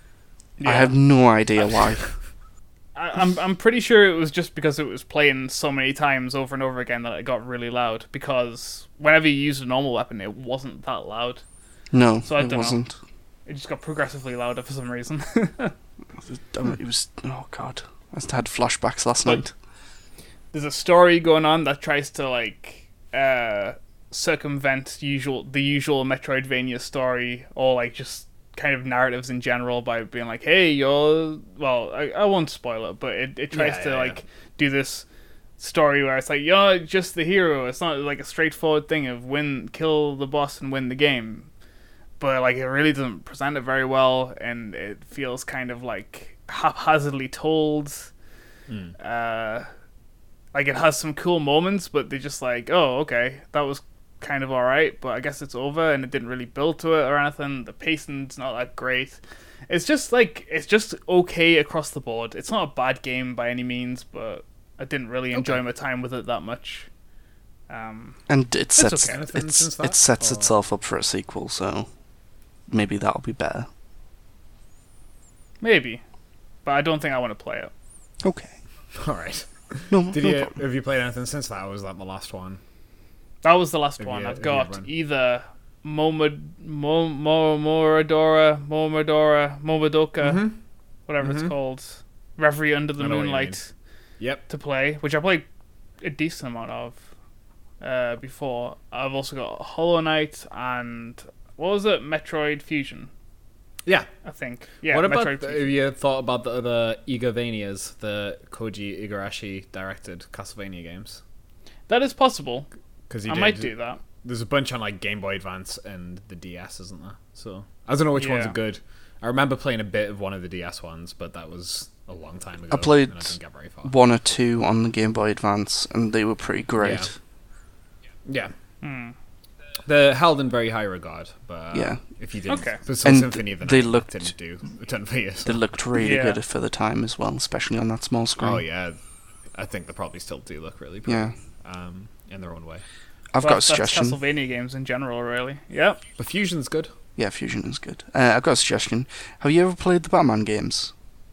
I Yeah. have no idea why. I, I'm I'm pretty sure it was just because it was playing so many times over and over again that it got really loud. Because whenever you used a normal weapon, it wasn't that loud. No, So I it don't know. wasn't. It just got progressively louder for some reason. Um, It was. Oh god, I just had flashbacks last But- night. There's a story going on that tries to like uh, circumvent usual the usual Metroidvania story, or like just kind of narratives in general, by being like, hey, you're well, I, I won't spoil it, but it, it tries Yeah, to yeah, like do this story where it's like, you're just the hero. It's not like a straightforward thing of win, kill the boss and win the game. But like, it really doesn't present it very well, and it feels kind of like haphazardly told. Hmm. Uh, like, it has some cool moments, but they're just like, oh, okay, that was kind of alright, but I guess it's over, and it didn't really build to it or anything. The pacing's not that great. It's just like, it's just okay across the board. It's not a bad game by any means, but I didn't really enjoy Okay. my time with it that much. Um, And it sets okay. Anything it's, since that, it sets or- itself up for a sequel, so maybe that'll be better. maybe, but I don't think I want to play it. Okay. All right. No, Did no you problem. have you played anything since that? Or was that the last one? That was the last Have one. you- I've have you got run- either Momod, Mo, Mo, Moradora, Momodora, Momodoka, Mm-hmm. whatever it's Mhm. called, Reverie Under the I know what you Moonlight Yep. to play, which I played a decent amount of uh, before. I've also got Hollow Knight and what was it, Metroid Fusion, Yeah. I think. Yeah, what Metroid about the, have Fusion. you thought about the other Igavanias, the Koji Igarashi directed Castlevania games? That is possible. Because he I did, might do that. There's a bunch on like Game Boy Advance and the D S, isn't there? So I don't know which ones Yeah. are good. I remember playing a bit of one of the D S ones, but that was a long time ago. I played and I didn't get very far. one or two on the Game Boy Advance, and they were pretty great. Yeah, Hmm. they're held in very high regard. But uh, Yeah. if you didn't, Okay. but so And Symphony of the they Night looked- didn't do a ton for you. They So. looked really Yeah. good for the time as well, especially on that small screen. Oh yeah, I think they probably still do look really pretty. Yeah. Um, in their own way. I've Well, got a that's suggestion. Castlevania games in general, really. Yep. But Fusion's good. Yeah, Fusion is good. Uh, I've got a suggestion. Have you ever played the Batman games?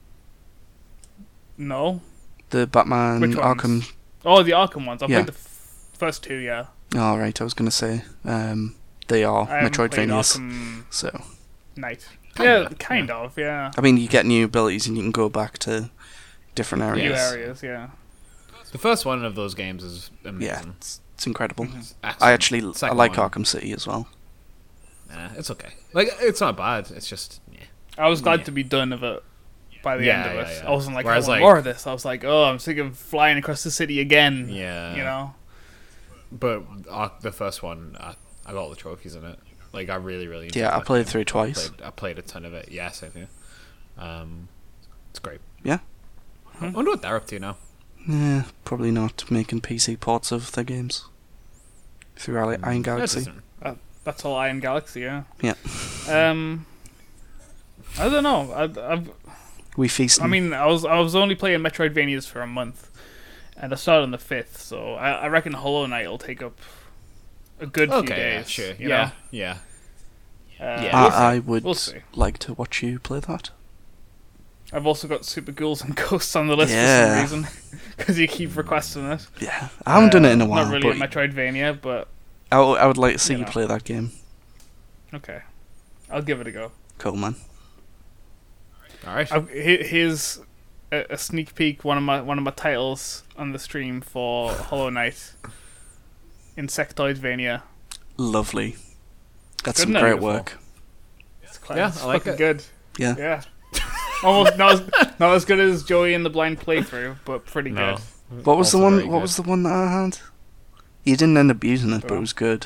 No. The Batman Which ones? Arkham. Oh, the Arkham ones. I Yeah. played the f- first two. Yeah. Oh, right, I was going to say. Um, they are I haven't played Metroidvanias. Arkham So, Knight. Kinda, yeah, kind of. Yeah. I mean, you get new abilities and you can go back to different New areas. Yes. areas. Yeah. The first one of those games is Yeah, amazing. it's, it's incredible. Mhm. It's I excellent. actually I Second like one, Arkham City as well. Nah, it's okay. Like it's not bad. It's just yeah. I was glad Yeah. to be done of it by the Yeah, end of yeah, it. yeah. I wasn't like, Whereas, I want like- more of this. I was like, oh, I'm sick of flying across the city again. Yeah. You know. But uh, the first one, I, I got all the trophies in it. Like I really, really. enjoyed Yeah, I that played game. through I twice. played, I played a ton of it. Yeah, same here. Um, it's great. Yeah. I wonder what they're up to now. Yeah, probably not making P C ports of their games through Iron Iron That Galaxy. doesn't- That's all Iron Galaxy. Yeah. Yeah. Um. I don't know. I, I've. We feast. I mean, I was I was only playing Metroidvanias for a month, and I started on the fifth. So I, I reckon Hollow Knight will take up a good few Okay, yeah, days. sure. You Yeah, yeah. know? Uh, Yeah. we'll see. I, I would We'll see. like to watch you play that. I've also got Super Ghouls and Ghosts on the list Yeah. for some reason, because you keep requesting it. Yeah, I haven't done it in a Uh, while, Not really a but Metroidvania, but I, w- I would like to see you you know. play that game. okay, I'll give it a go. Cool, man. All right. I've, hi- his a, a sneak peek. One of my one of my titles on the stream for Hollow Knight, Insectoidvania. Lovely. That's Good some night. great Beautiful. work. It's quite, Yeah, it's I like fucking it. good. Yeah. Yeah. Almost not as, not as good as Joey in the blind playthrough, but pretty No. good. What was the Also one? very What good. was the one that I had? You didn't end up using it, but Oh. it was good.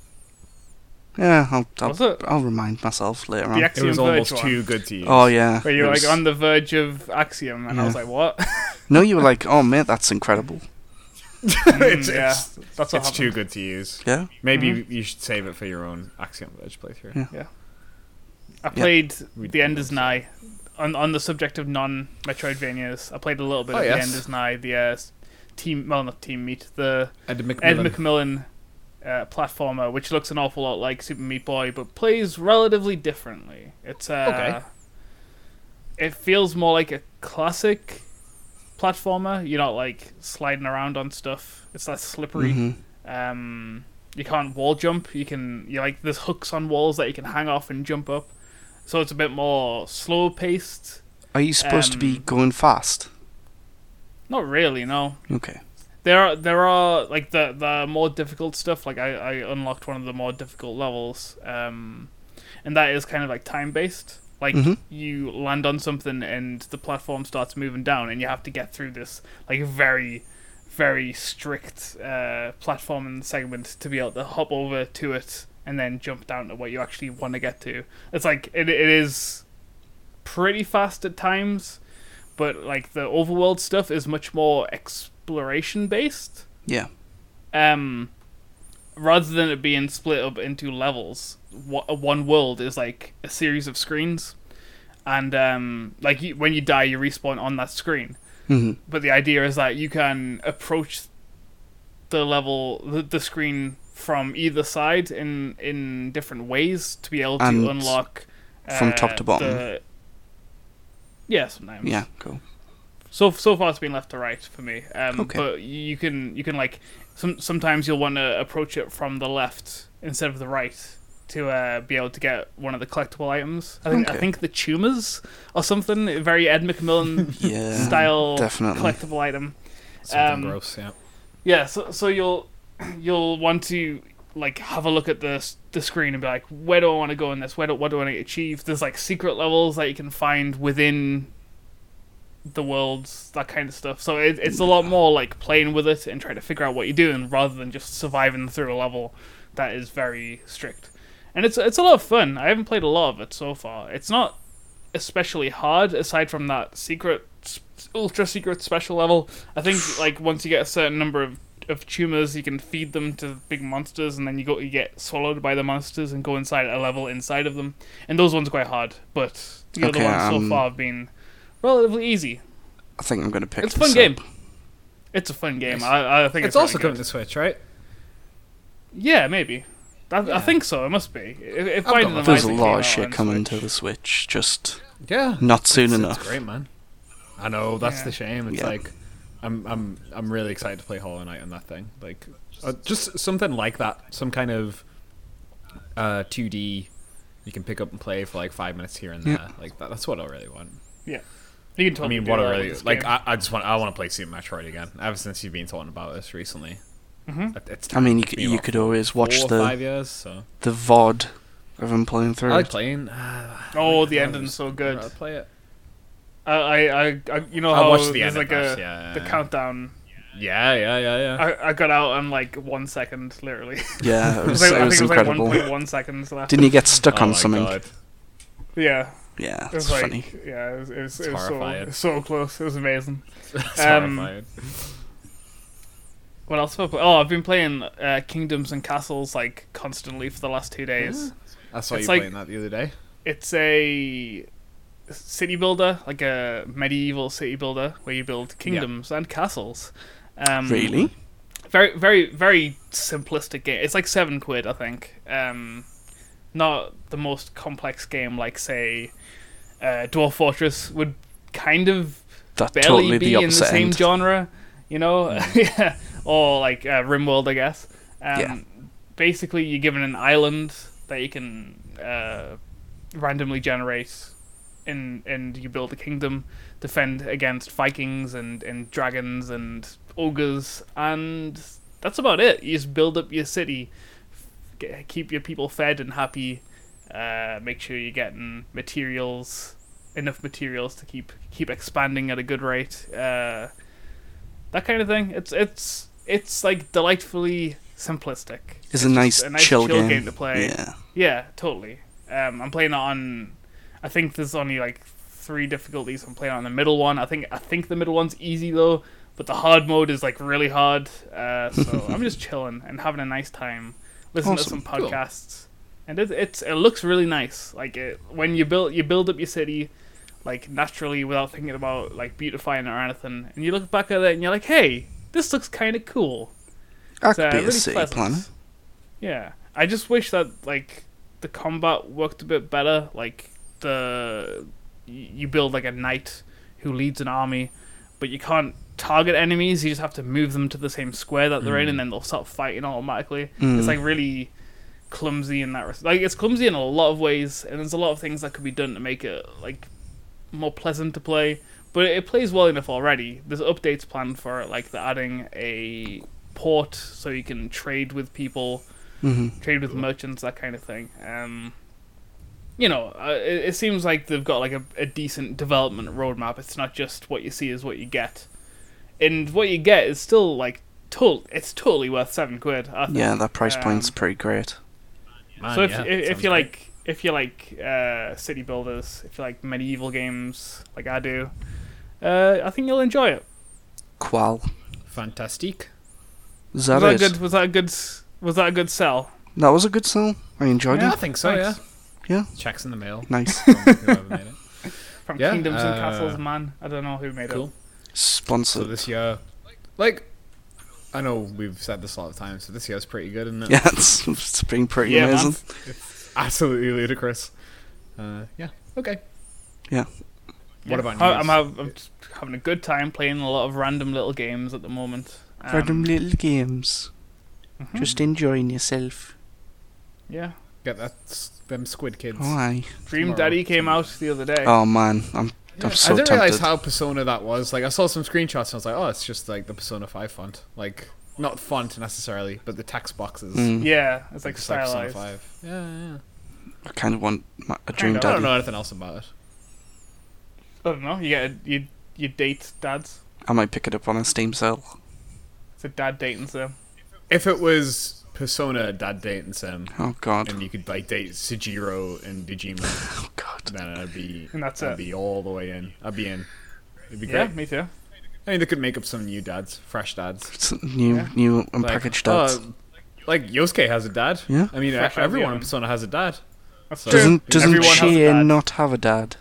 Yeah, I'll I'll, Was it? I'll remind myself later The on. It Axiom was Verge almost one, too good to use. Oh yeah. where you're it like was- on the verge of Axiom, and I was Yeah. like, what? No, you were like, oh mate, that's incredible. it's, Mm, yeah, it's, that's what it's too happened. good to use. Yeah. Maybe Mhm. you, you should save it for your own Axiom Verge playthrough. Yeah. I played We The did End that, is so- Nigh. On on the subject of non-Metroidvanias, I played a little bit Oh, of yes. The End is Nigh, the uh, team, well, not Team Meat, the Ed Ed McMillan. McMillan uh, platformer, which looks an awful lot like Super Meat Boy, but plays relatively differently. It's uh, Okay. It feels more like a classic platformer. You're not like sliding around on stuff. It's less slippery. Mhm. Um, you can't wall jump. You can you like there's hooks on walls that you can hang off and jump up. So it's a bit more slow paced. Are you supposed to be Um, going fast? Not really, no. Okay. There are there are like the the more difficult stuff. Like I, I unlocked one of the more difficult levels, um, and that is kind of like time based. Like Mhm. you land on something and the platform starts moving down, and you have to get through this like very, very strict uh, platforming segment to be able to hop over to it and then jump down to what you actually want to get to. It's like it it is pretty fast at times, but like the overworld stuff is much more exploration based. Yeah. Um, rather than it being split up into levels, wha- one world is like a series of screens, and um, like you, when you die, you respawn on that screen. Mhm. But the idea is that you can approach the level, the, the screen from either side in in different ways to be able to And unlock from top uh, to bottom? the- yeah, sometimes. Yeah. Cool. So so far it's been left to right for me. Um, Okay. But you can you can like some sometimes you'll want to approach it from the left instead of the right to uh, be able to get one of the collectible items. I think I Okay. think the tumors or something, a very Ed McMillan Yeah. style definitely. collectible item. Something Um, gross, yeah. Yeah, so so you'll you'll want to like have a look at the s- the screen and be like, where do I want to go in this? Where do what do I want to achieve? There's like secret levels that you can find within the worlds, that kind of stuff. So it, it's a lot more like playing with it and trying to figure out what you're doing rather than just surviving through a level that is very strict. And it's it's a lot of fun. I haven't played a lot of it so far. It's not especially hard aside from that secret s- ultra secret special level. I think like once you get a certain number of of tumors, you can feed them to big monsters, and then you go you get swallowed by the monsters and go inside a level inside of them. And those ones are quite hard, but the Okay, other ones so um, far have been relatively easy. I think I'm gonna pick. It's a this fun game. up. It's a fun game. Nice. I, I think It's, it's, also really coming good. to Switch, right? Yeah, maybe. I, I Yeah. think so. It must be. If, if I've Binding got of my- There's a Isaac lot came of out shit on coming Switch- to the Switch, just Yeah. not soon it's, enough. It's great, man. I know that's Yeah. the shame. It's Yeah. like I'm I'm I'm really excited to play Hollow Knight on that thing. Like uh, just something like that, some kind of uh two D you can pick up and play for like five minutes here and there. Yeah. Like that, that's what I really want. You can I totally mean, do what I that with really this like. game. I, I just want I want to play Super Metroid again. Ever since you've been talking about this recently, Mhm. It- it's I mean, you, it's c- been you about could always watch four or the five years. So the V O D of him playing through I like it. playing. Uh, Oh, like, the I ending's just- so good. I'd play it. I, I, I, I you know I how watched the there's ending like a first, yeah, the yeah. countdown. Yeah, yeah, yeah, yeah. I, I got out in like one second, literally. Yeah, it It was was, like, it I was think it was like incredible. one point one seconds left. Didn't you get stuck Oh on my something? God. Yeah, Yeah, it was it's like funny. yeah, it was, it was, It's it was so, horrifying. it was so close. It was amazing. It's Um, horrifying. What else have I played? Oh, I've been playing uh, Kingdoms and Castles like constantly for the last two days. I saw it's you like- playing that the other day. It's a city builder, like a medieval city builder, where you build kingdoms and castles. Um, Really? Very, very, very simplistic game. It's like seven quid, I think. Um, not the most complex game, like say, uh, Dwarf Fortress would kind of That's barely totally be the in the opposite same end. genre, you know? yeah, or like uh, RimWorld, I guess. Um, Yeah. Basically, you're given an island that you can uh, randomly generate and and you build a kingdom, defend against Vikings and, and dragons and ogres, and that's about it. You just build up your city, get, keep your people fed and happy, uh, make sure you're getting materials, enough materials to keep keep expanding at a good rate, uh, that kind of thing. It's it's it's like delightfully simplistic. It's, It's a, nice just a nice chill, chill game. game to play. Yeah. Yeah, totally. Um, I'm playing it on. I think there's only like three difficulties. I'm playing on the middle one. I think I think the middle one's easy though, but the hard mode is like really hard. Uh, so I'm just chilling and having a nice time, listening Awesome. to some Cool. podcasts, and it, it's it looks really nice. Like it, when you build you build up your city, like naturally without thinking about like beautifying it or anything, and you look back at it and you're like, hey, this looks kind of cool. That could It's, uh, be a really city pleasant. planner. Yeah, I just wish that like the combat worked a bit better. Like the y- you build like a knight who leads an army, but you can't target enemies. You just have to move them to the same square that they're in, and then they'll start fighting automatically. Mm. It's like really clumsy in that. Res- like it's clumsy in a lot of ways, and there's a lot of things that could be done to make it like more pleasant to play. But it plays well enough already. There's updates planned for it, like they're adding a port so you can trade with people, hmm trade with merchants, that kind of thing. Um, you know, uh, it, it seems like they've got like a, a decent development roadmap. It's not just what you see is what you get, and what you get is still like to- it's totally worth seven quid. I think. Yeah, that price Um, point's pretty great. Man, so if yeah, if, if sounds you great. like if you like uh, city builders, if you like medieval games like I do, uh, I think you'll enjoy it. Qual. Fantastique. Is that, was it? that good? Was that a good? Was that a good sell? That was a good song. I enjoyed Yeah, I it. think so. Nice. Yeah. Yeah. Checks in the mail. Nice. From whoever made it. From Yeah, Kingdoms and uh, Castles, man. I don't know who made Cool. it. So Sponsored. this year, like, I know we've said this a lot of times, so this year's pretty good, isn't it? Yeah, it's, it's been pretty Yeah, man. amazing. It's absolutely ludicrous. Uh, yeah. Okay. Yeah. What about I- news? I'm, hav- I'm just having a good time playing a lot of random little games at the moment. Um, Random little games. mhm. Just enjoying yourself. Yeah. Get that s- them squid kids. Oh, aye. Dream Tomorrow. Daddy came out the other day. Oh, man. I'm, Yeah, I'm so I didn't tempted. realize how Persona that was. Like, I saw some screenshots and I was like, oh, it's just like the Persona five font. Like, not font necessarily, but the text boxes. Mm. Yeah, it's like It's like Persona stylized. five. Yeah, yeah. I kind of want my, a Dream Kinda. I don't Daddy. know anything else about it. I don't know. You get a, you you date dads. I might pick it up on a Steam sale. It's a dad dating sim. If it was Persona Dad Dating Sim, Oh, God. and you could like date Sujiro and Dejima, Oh, God. then I'd be And that's I'd it. be all the way in. I'd be in. It'd be Yeah, great. me too. I mean, they could make up some new dads, fresh dads. It's new, Yeah. new Like, unpackaged dads. uh, like Yosuke has a dad. Yeah. I mean, Fresh e- everyone in Albion. Persona has a dad. That's So- true. doesn't doesn't Everyone has a Chie dad. not have a dad?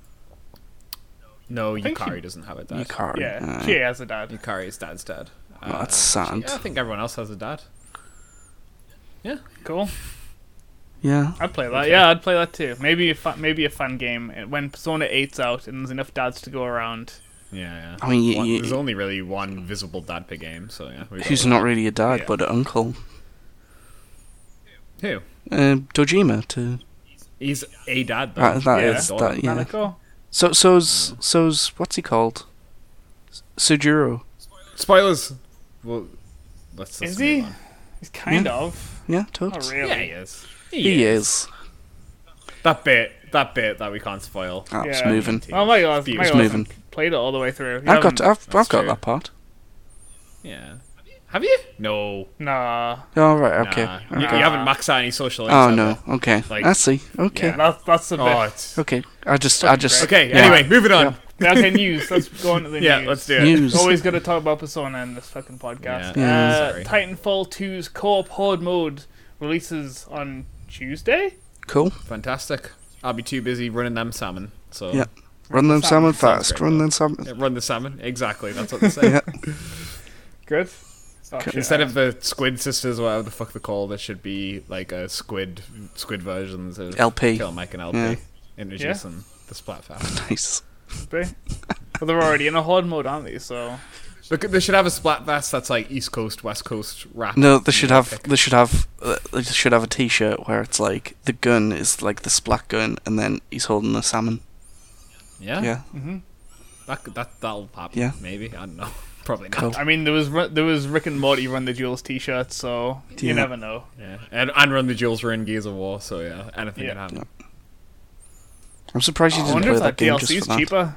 No, think Yukari she- doesn't have a dad. Yukari. Yeah, aye. she has a dad. Yukari's dad's dad. Well, that's sad. Yeah, I think everyone else has a dad. Cool. Yeah. I'd play that. Okay. Yeah, I'd play that too. Maybe a fun, maybe a fun game when Persona eight's out and there's enough dads to go around. Yeah, yeah. I mean, you, One- you, there's only really one visible dad per game, so yeah. we got who's that. not really a dad, Yeah. but an uncle. Who? Uh, Dojima to He's a dad though. that, that Yeah. is that yeah. Nanako. So so's so's what's he called? S- Sujiro. Spoilers. Well, let's. let's Is move he? on. He's kind Yeah. of. Yeah, Not totes. really. Yeah, he is. He is. That bit. That bit that we can't spoil. Oh, it's Yeah. moving. Oh my god, It's my It's god, moving. played it all the way through. You I've got haven't- I've, I've That's got true. that part. Yeah. Have you? No. Nah, Oh right, okay. Nah. okay. You, you haven't maxed out any social links. Oh have no. you? Okay. Like- I see. Okay. Yeah. that's that's a bit. Oh, it's. Okay. I just I just Okay. yeah. Anyway, moving on. Yeah, okay, news. Let's go on to the Yeah, news. let's do it. News. Always got to talk about Persona in this fucking podcast. Yeah. Uh, Sorry. Titanfall two's co-op horde mode releases on Tuesday. Cool. Fantastic. I'll be too busy running them salmon. So Yeah. Run them salmon Sounds fast. great, Run though. them salmon. Yeah, run the salmon. Exactly. That's what they say. Yeah. Good. Oh, shit. Instead of the Squid Sisters, or whatever the fuck they're called, it should be like a squid, squid versions of L P. Kill Mike and L P. Yeah. Introducing the Splatfest. Nice. Be. Well, they're already in a horde mode, aren't they? So Look, they should have a Splatfest that's like East Coast, West Coast rap. No, they should have pick. they should have uh, they should have a T-shirt where it's like the gun is like the splat gun, and then he's holding a salmon. Yeah, Yeah. hmm that that that'll happen. Yeah. Maybe, I don't know. Probably not. Cool. I mean, there was Ru- there was Rick and Morty Run the Jewels T-shirts, so you Yeah. never know. Yeah, and and Run the Jewels were in Gears of War, so yeah, anything Yeah. can happen. I'm surprised you I didn't wonder play if that that game D L C just is for that. cheaper.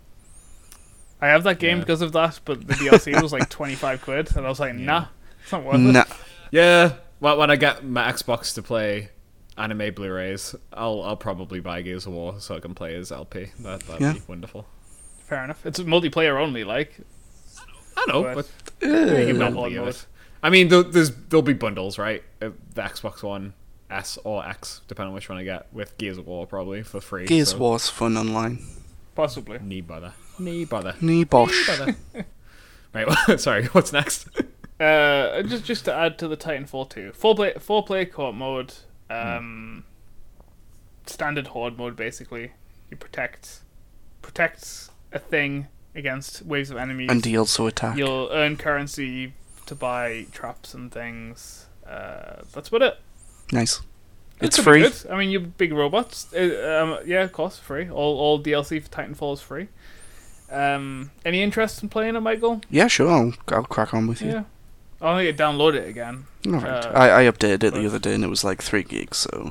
I have that game Yeah. because of that, but the D L C was like twenty-five quid, and I was like, nah, it's not worth Nah. it. Yeah, well, when I get my Xbox to play anime Blu-rays, I'll I'll probably buy Gears of War so I can play as L P. That that'd Yeah. be wonderful. Fair enough. It's multiplayer only, like. I know, But- but Eh, you not can hard leave mode. it. I mean, there'll, there's there'll be bundles, right? Uh, The Xbox One S or X, depending on which one I get, with Gears of War probably for free. Gears so of War's fun online. Possibly. Need bother. Need bother. Nee bosh. Bother. Right. Well, sorry. What's next? Uh, just just to add to the Titanfall two, four play four player co-op mode, um, standard horde mode basically. You protect protect a thing against waves of enemies. And he also attack. You'll earn currency to buy traps and things. Uh, that's about it. Nice. It's That could be free. good. I mean, you big robots. Uh, um, yeah, of course, free. All all D L C for Titanfall is free. Um, any interest in playing it, Michael? Yeah, sure. I'll, I'll crack on with you. Yeah. I'll need to download it again. All right. Uh, I, I updated it but- the other day and it was like three gigs, so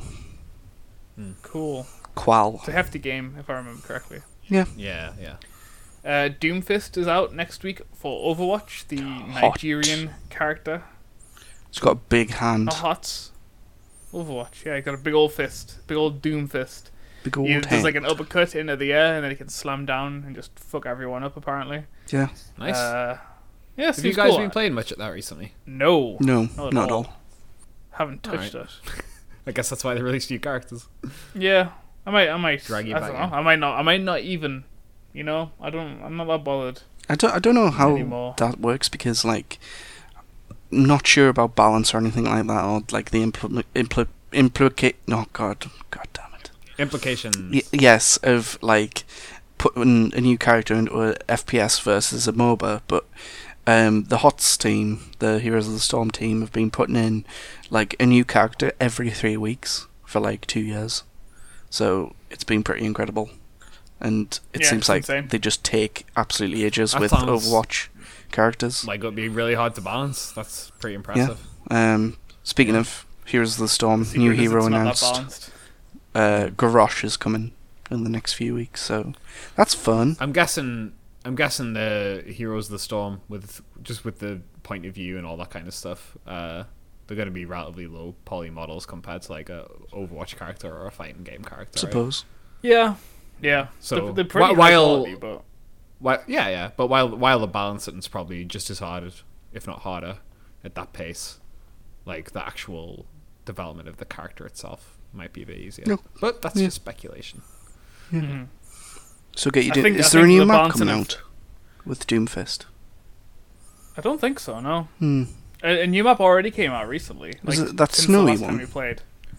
Cool. qual. It's a hefty game, if I remember correctly. Yeah. Yeah, yeah. Uh, Doomfist is out next week for Overwatch, the Nigerian character. It's got a big hand. Oh, Hots. Overwatch, yeah, he got a big old fist. Big old Doomfist. Big old He hand. does like an uppercut into the air, and then he can slam down and just fuck everyone up, apparently. Yeah. Nice. Uh, yeah, Have you seems guys cool. been playing much at that recently? No. No, Not not, at at all. all. Haven't touched it. I guess that's why they released new characters. Yeah, I might, I might, Drag you I back don't know. in. I might not, I might not even, you know, I don't, I'm not that bothered. I don't, I don't know how Anymore. that works because, like, I'm not sure about balance or anything like that, or like the impl- impl- implicate. No, God, God damn it. Implications. Y- yes, of like putting a new character into a F P S versus a MOBA, but um, the HOTS team, the Heroes of the Storm team, have been putting in like a new character every three weeks for like two years. So it's been pretty incredible. And it Yeah, seems it's like insane. they just take absolutely ages That with sounds- Overwatch characters. Like, it'd be really hard to balance. That's pretty impressive. Um, speaking of Heroes of the Storm, The new secret is hero it's not that announced. balanced. Uh, Garrosh is coming in the next few weeks, so that's fun. I'm guessing. I'm guessing the Heroes of the Storm, with just with the point of view and all that kind of stuff, uh, they're going to be relatively low poly models compared to like a Overwatch character or a fighting game character. Right? Suppose. Yeah, yeah. So, they're, they're pretty wh- high while- quality, but While, yeah, yeah, but while while the balancing's probably just as hard, if not harder, at that pace, like the actual development of the character itself might be a bit easier. No. But that's Yeah. just speculation. mhm. So get you. I Do- think- is I there a think new the map balancing coming of- out with Doomfist? I don't think so. No, Hmm. a, a new map already came out recently. Was like, it that since snowy the last one? Time we played.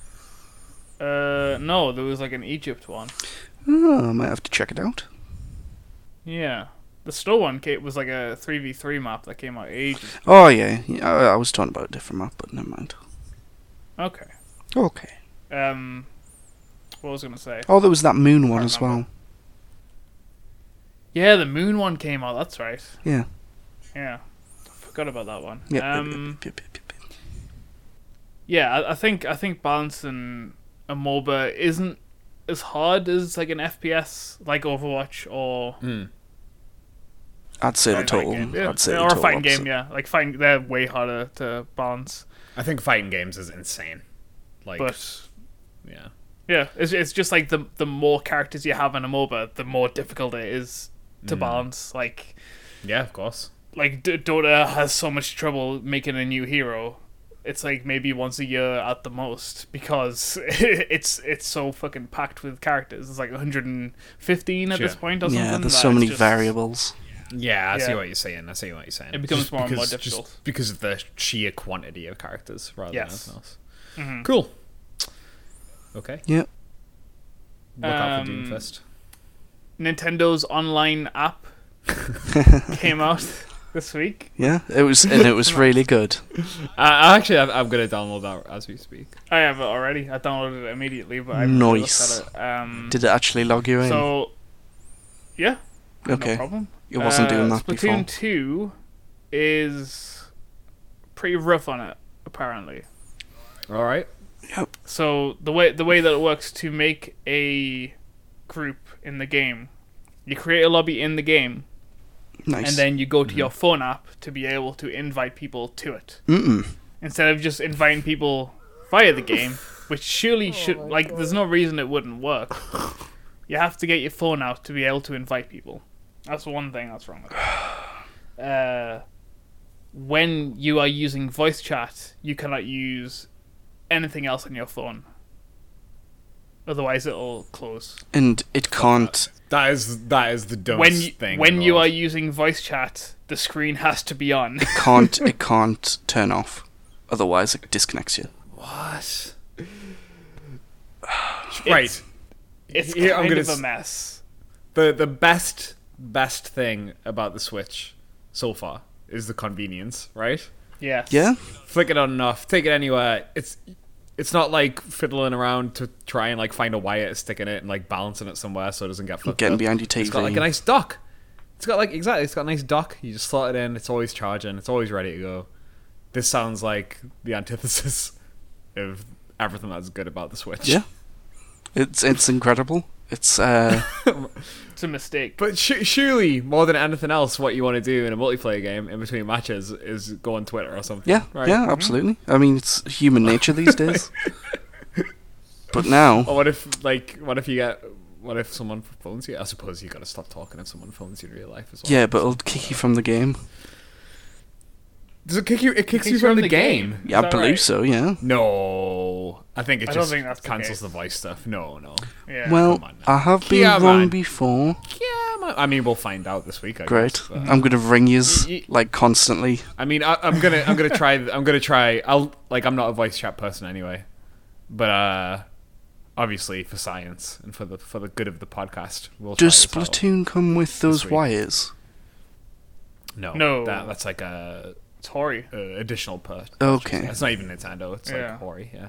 Uh, no, there was like an Egypt one. Oh, I might have to check it out. Yeah, the snow one came, was like a three v three map that came out ages. Oh yeah, yeah I, I was talking about a different map, but never mind. Okay. Okay. Um, what was I gonna say? Oh, there was that moon one Can't as well. remember. Yeah, the moon one came out. That's right. Yeah. Yeah, forgot about that one. Yeah. Um, yep, yep, yep, yep, yep. yeah, I, I think I think balancing a MOBA isn't as hard as like an F P S like Overwatch or Mm. I'd say or the a fighting total. game. Yeah, I'd say or the a total fighting opposite. game. Yeah, like fighting, they're way harder to balance. I think fighting games is insane. Like, But yeah, yeah, it's it's just like the the more characters you have in a MOBA, the more difficult it is to Mm. balance. Like yeah, of course. like D- Dota has so much trouble making a new hero. It's like maybe once a year at the most because it's it's so fucking packed with characters. It's like one hundred fifteen at this Sure. point or something. Yeah, there's that so it's many just- variables. Yeah, I see Yeah. what you're saying. I see what you're saying. It becomes Just more and more because- difficult. just because of the sheer quantity of characters rather Yes. than anything else. Mhm. Cool. Okay. Yeah. Look out for Um, Doomfist. Nintendo's online app came out this week. Yeah, it was, and it was really good. Uh, actually, I'm, I'm going to download that as we speak. I have it already. I downloaded it immediately, but I haven't really looked Nice. at it. Um, Did it actually log you in? so Yeah. Okay. No problem. It wasn't Uh, doing that Splatoon before. two is pretty rough on it, apparently. All right. Yep. So the way the way that it works to make a group in the game, you create a lobby in the game, Nice. and then you go to your phone app to be able to invite people to it. Mm-mm. Instead of just inviting people via the game, which surely should like there's no reason it wouldn't work. You have to get your phone out to be able to invite people. That's one thing that's wrong with it. Uh, when you are using voice chat, you cannot use anything else on your phone. Otherwise, it'll close. And it can't. That is that is the dumbest When you, thing. when in the you are world. using voice chat, the screen has to be on. Can't. It can't turn off. Otherwise, it disconnects you. What? Right. It's Here, I'm kind gonna of a s- mess. The the best best thing about the Switch so far is the convenience, right? Yes. Yeah. Flick it on and off, take it anywhere. It's it's not like fiddling around to try and like find a wire to stick in it and like balancing it somewhere so it doesn't get fucked Getting up. behind your T V. It's got like a nice dock. It's got like exactly. It's got a nice dock. You just slot it in. It's always charging. It's always ready to go. This sounds like the antithesis of everything that's good about the Switch. Yeah. It's it's incredible. It's uh It's a mistake. But sh- surely, more than anything else, what you want to do in a multiplayer game in between matches is go on Twitter or something. yeah, right? yeah, absolutely. I mean, it's human nature these days. But now, Or what if, like, what if you get, what if someone phones you? I suppose you got to stop talking if someone phones you in real life as well. yeah, but it'll kick you from the game. Does it kick you? It kicks you from the game. Yeah, I that believe right? so. Yeah. No, I think it I don't just think that's the cancels case. the voice stuff. No, no. Yeah. Well, come on now. I have been Yeah, wrong man. before. Yeah, man. I mean, we'll find out this week. I Great. guess, but- I'm gonna ring yous Y- y- like constantly. I mean, I, I'm gonna, I'm gonna try. I'm gonna try. I'll like, I'm not a voice chat person anyway, but uh, obviously for science and for the for the good of the podcast, we'll. Does try this out. Splatoon come with those week. wires? No, No. That, that's like a, It's Hori. a additional per. Okay. It's not even Nintendo. It's Yeah. like Hori. Yeah.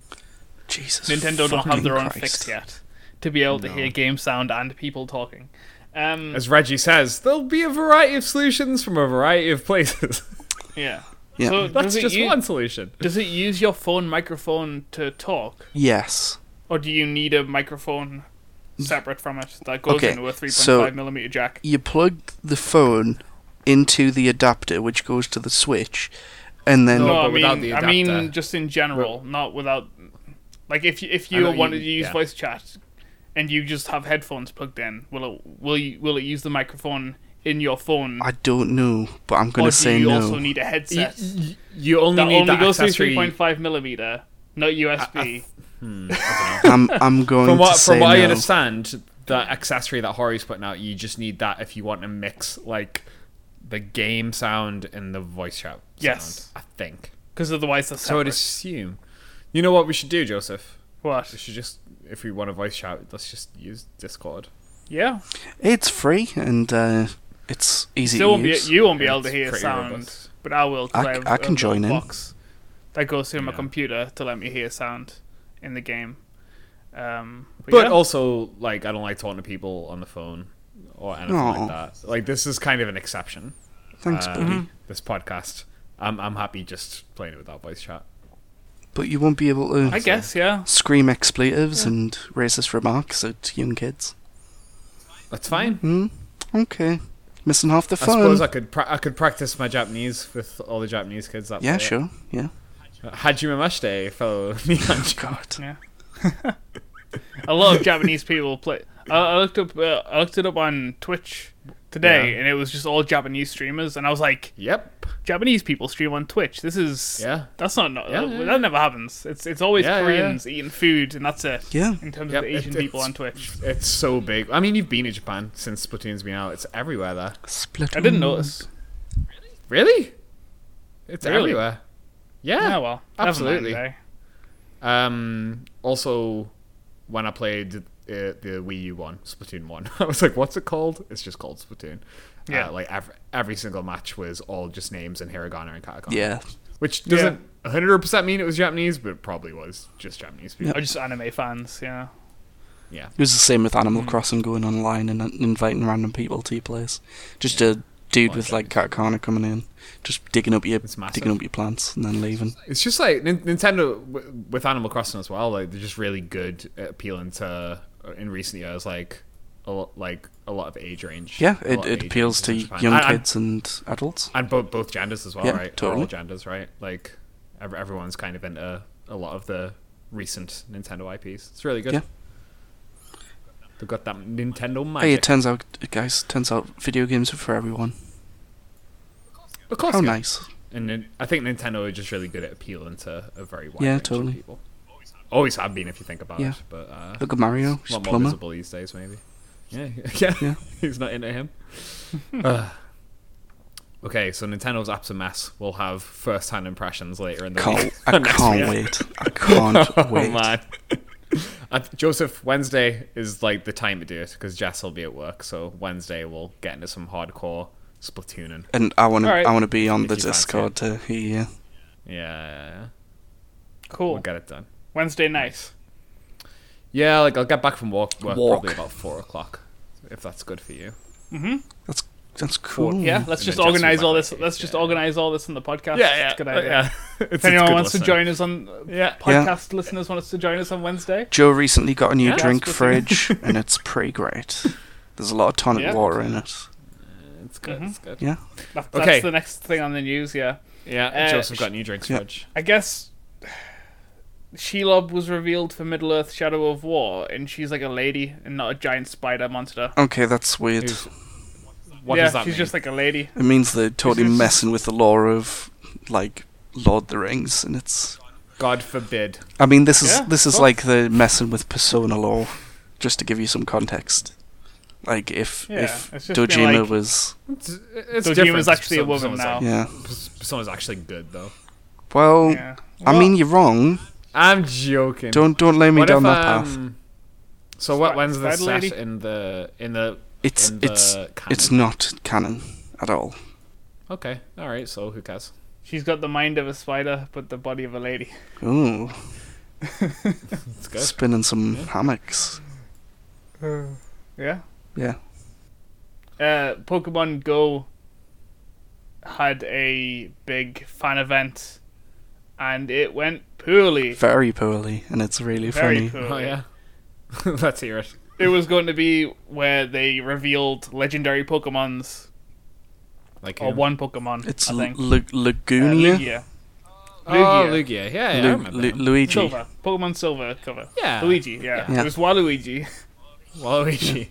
Jesus. Nintendo don't have their own fucking fix Christ. yet to be able to No. hear game sound and people talking. Um, As Reggie says, there'll be a variety of solutions from a variety of places. yeah. Yeah. So That's does it just u- one solution. Does it use your phone microphone to talk, Yes. or do you need a microphone separate from it that goes Okay, into a three point so- five millimeter jack? You plug the phone into the adapter, which goes to the Switch, and then No, No, but I without mean, the I mean, adapter. just in general, not without. Like, if you, if I know you you- wanted to use yeah. voice chat, and you just have headphones plugged in, will it will you, will it use the microphone in your phone, I don't know, but I'm gonna or do say you no. also need a You, headset you- you only that need only that goes through accessory. three point five millimeter, not U S B? Hmm, I don't know. I'm I'm going From what to say from what I no. understand, the accessory that Hori's putting out, you just need that if you want to mix like the game sound and the voice chat. Yes. sound, I think. Because otherwise, that's So I'd separate. assume. You know what we should do, Joseph? What? We should just, if we want a voice chat, let's just use Discord. Yeah. It's free and uh, it's easy Still to won't be, use. you won't be able to It's hear pretty sound, robust. but I will. 'cause I- I, have I a can little join in. box that goes through my Yeah. computer to let me hear sound in the game. Um, but But yeah. also, like, I don't like talking to people on the phone or anything Aw. like that. Like, this is kind of an exception. Thanks, uh, buddy. This podcast. I'm I'm happy just playing it without voice chat. But you won't be able to I guess, yeah. scream expletives and racist remarks at young kids. That's fine. Hmm. Okay. Missing half the I fun. suppose I could pra- I could practice my Japanese with all the Japanese kids. That yeah, play it. sure. Yeah. Hajime mashite, fellow Nihonjo. God. Yeah. A lot of Japanese people play. I, I looked up. Uh, I looked it up on Twitch today, Yeah. and it was just all Japanese streamers, and I was like, Yep. Japanese people stream on Twitch. This is Yeah. That's not, not Yeah, that, yeah, that never happens. It's it's always Yeah, yeah, Koreans eating food, and that's it. Yeah. In terms Yep, of the Asian it- people it's- on Twitch, It's so big. I mean, you've been to Japan since Splatoon's been out. It's everywhere there. Splatoon. I didn't notice. Really? It's Really? everywhere. Yeah. Yeah, well, never absolutely. mind, eh? Um. Also, when I played uh, the Wii U one, Splatoon one, I was like, "What's it called?" It's just called Splatoon. Yeah. Uh, like every, every single match was all just names in hiragana and katakana. Yeah. Which doesn't one hundred percent mean it was Japanese, but it probably was just Japanese people. Or just anime fans, yeah. Yeah. It was the same with Animal Mm. Crossing, going online and uh, inviting random people to your place. Just a dude Oh, with okay. like katakana coming in, just digging up your It's massive. digging up your plants and then leaving. It's just like Nin- Nintendo w- with Animal Crossing as well. Like they're just really good at appealing to uh, in recent years, like a lot, like a lot of age range. Yeah, A it, lot of it age appeals to ranges in Japan. young And- and- kids and adults. and both both genders as well, Yeah, right? Or totally. all genders, right? Like ev- everyone's kind of into a lot of the recent Nintendo I Ps. It's really good. Yeah. They've got that Nintendo Hey, it magic. turns out, guys, turns out video games are for everyone. Of course, How yeah. nice. And then I think Nintendo are just really good at appealing to a very wide Yeah, range totally. of people. Always have been, if you think about Yeah. it. But uh, Look at Mario, a he's a lot more plumber. visible these days, maybe. Yeah, yeah. Yeah. He's not into him. Uh, okay, so Nintendo's app's a mess. We'll have first-hand impressions later in the Can't, week. I Next can't week. wait. I can't Oh wait. man. Uh, Joseph, Wednesday is like the time to do it because Jess will be at work. So Wednesday we'll get into some hardcore Splatooning. And I want to, Alright. I want to be on If the you fancy Discord to hear you. Yeah, yeah, yeah. Cool. We'll get it done. Wednesday night. Yeah, like I'll get back from work, work Walk. probably about four o'clock, if that's good for you. Mm-hmm. That's that's cool. Yeah, let's And just then Jess will organize back all like this. eight, Let's just yeah. organize all this in the podcast. Yeah, yeah, It's a good idea. yeah. It's- If it's anyone good wants to listening. join us on Yeah. podcast listeners want us to join us on Wednesday. Joe recently got a new Yeah. drink That's fridge, and it's pretty great. There's a lot of tonic Yeah. water in it. It's good. Mhm. It's good. Yeah. That, that's Okay. the next thing on the news. Yeah, Yeah, Uh, Joseph sh- got new drinks yeah. fridge. I guess Shelob was revealed for Middle Earth: Shadow of War, and she's like a lady and not a giant spider monster. Okay, that's weird. Who's- What yeah, does that she's mean? just like a lady. It means they're totally just- messing with the lore of like Lord of the Rings, and it's. God forbid. I mean, this is Yeah, this is cool. like the messing with Persona lore, just to give you some context. Like if Yeah, if it's just been Dojima like- was It's, it's Dojima's different. actually a Some- woman someone's now. Like, yeah. someone's actually good though. Well, Yeah. I Well, mean, you're wrong. I'm joking. Don't don't lay me What down if, that path. um, So what? Spi- When's the Spider set Lady? in the in the It's in the it's canon? it's not canon at all. Okay, all right. So who cares? She's got the mind of a spider, but the body of a lady. Ooh, It's good. spinning some Yeah. hammocks. Yeah. Yeah. Uh, Pokemon Go had a big fan event, and it went poorly. Very poorly, and it's really Very funny. poorly. Oh yeah. Let's hear it. It was going to be where they revealed legendary Pokemons, Like or who? one Pokemon, It's I L- think. Lu- Uh, Lugunia, Lugia. Oh, Lugia. Lugia. Yeah, yeah, I Lu- remember. Lu- him. Luigi. Silver. Pokemon Silver cover. Yeah. Luigi, yeah. Yeah. It was Waluigi. Waluigi.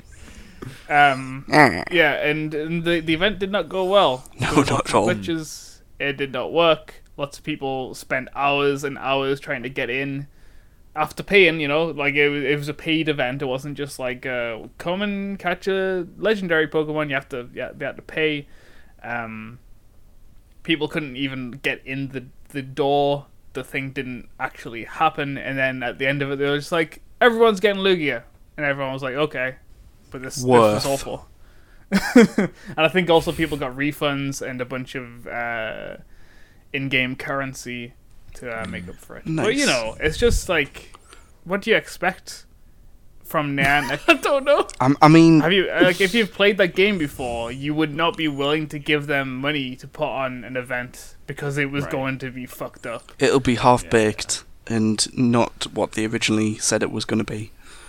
Um, Ah. yeah, and, and the, the event did not go well. No, There was not lots at all. of glitches. It did not work. Lots of people spent hours and hours trying to get in after paying, you know, like it was, it was a paid event. It wasn't just like, uh, come and catch a legendary Pokemon. You have to, yeah, you have to pay. Um, people couldn't even get in the, the door. The thing didn't actually happen. And then at the end of it, they were just like, everyone's getting Lugia. And everyone was like, okay. But this, this was Worth. awful. And I think also people got refunds and a bunch of uh, in-game currency to uh, make up for it. But you Nice. know, it's just like, what do you expect from Niantic? I don't know. I'm- I mean, Have you uh, like if you've played that game before, you would not be willing to give them money to put on an event because it was Right. going to be fucked up. it'll be half baked and not what they originally said it was going to be.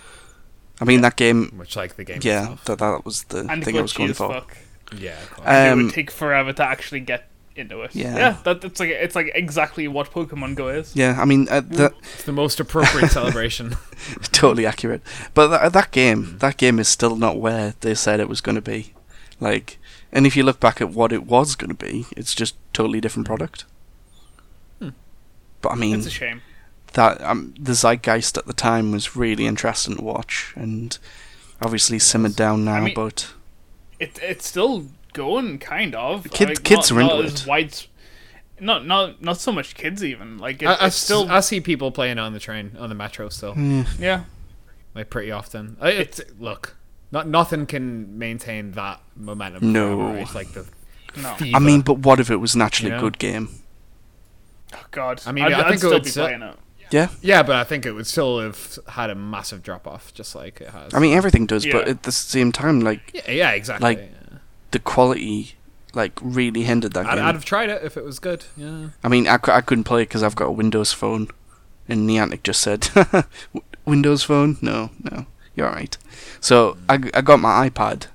I mean, that game, Which like the game. yeah, itself. that that was the And thing I was glitchy going as for. fuck. Yeah. Of course. it Um, would take forever to actually get into it. Yeah. yeah, that, that's like it's like exactly what Pokemon Go is. Yeah, I mean, uh, that It's the most appropriate celebration. totally accurate. But that, that game, that game is still not where they said it was going to be. Like, and if you look back at what it was going to be, it's just totally different product. Hmm. But I mean, It's a shame. that um, the zeitgeist at the time was really interesting to watch, and obviously simmered down now. I mean- but It it's still going kind of. Kid- like, kids not, are not into as it. wide, not not not so much kids even. Like it, I, I it's still I see people playing on the train on the metro still, yeah, yeah. like pretty often. I- It's look, not nothing can maintain that momentum. No. forever, right? Like the. No. fever. I mean, but what if it was naturally You a know? good game? Oh, God. I mean, I'd, I I'd think it still would be sell- playing it. Yeah. Yeah, but I think it would still have had a massive drop off, just like it has. I mean, everything does, but Yeah. at the same time, like, yeah, yeah, exactly. like, yeah. the quality, like, really hindered that I'd, game. I'd have tried it if it was good. Yeah. I mean, I, cou- I couldn't play it because I've got a Windows phone, and Niantic just said, "W- Windows phone? No, no, you're alright. So, I, I got my iPad,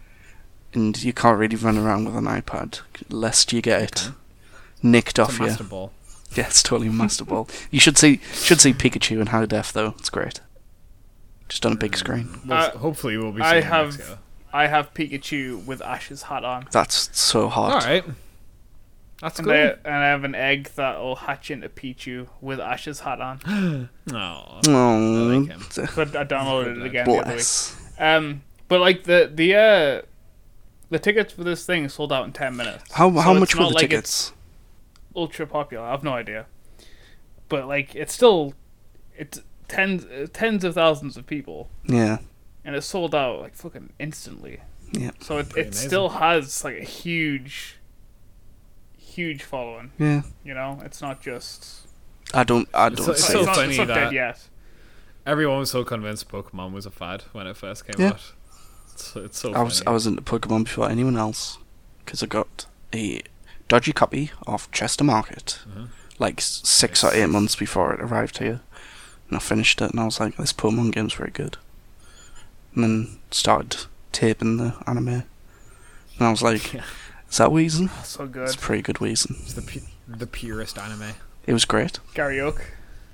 and you can't really run around with an iPad, lest you get it Okay. nicked It's off a you. master ball. Yeah, it's totally a master ball. You should see should see Pikachu in high def though. It's great. Just on a big screen. We'll, Uh, hopefully, we'll be. I seeing it have- next year. I have Pikachu with Ash's hat on. That's so All hot. right. That's And, cool. I, and I have an egg that will hatch into Pichu with Ash's hat on. No. Oh, I like him. But I downloaded it again the other week. bless. Um, but like the the uh, the tickets for this thing sold out in ten minutes. How So how it's much were not the like tickets? It's ultra popular. I have no idea. But like it's still it's tens uh, tens of thousands of people, Yeah, and it sold out like fucking instantly. yeah, So it Pretty it amazing. still has like a huge, huge following. yeah. You know, it's not just I don't I It's don't so- it's see so it. not, funny it's not that- dead yet. Everyone was so convinced Pokemon was a fad when it first came Yeah. out. It's, it's so I was funny. I was into Pokemon before anyone else because I got a dodgy copy off Chester Market Mhm. like s- six or eight months before it arrived here, and I finished it and I was like, this Pokemon game's very good. And then started taping the anime, and I was like, Yeah. is that Weezing? So good. It's pretty good Weezing. It's the pu- the purest anime. It was great. Gary Oak.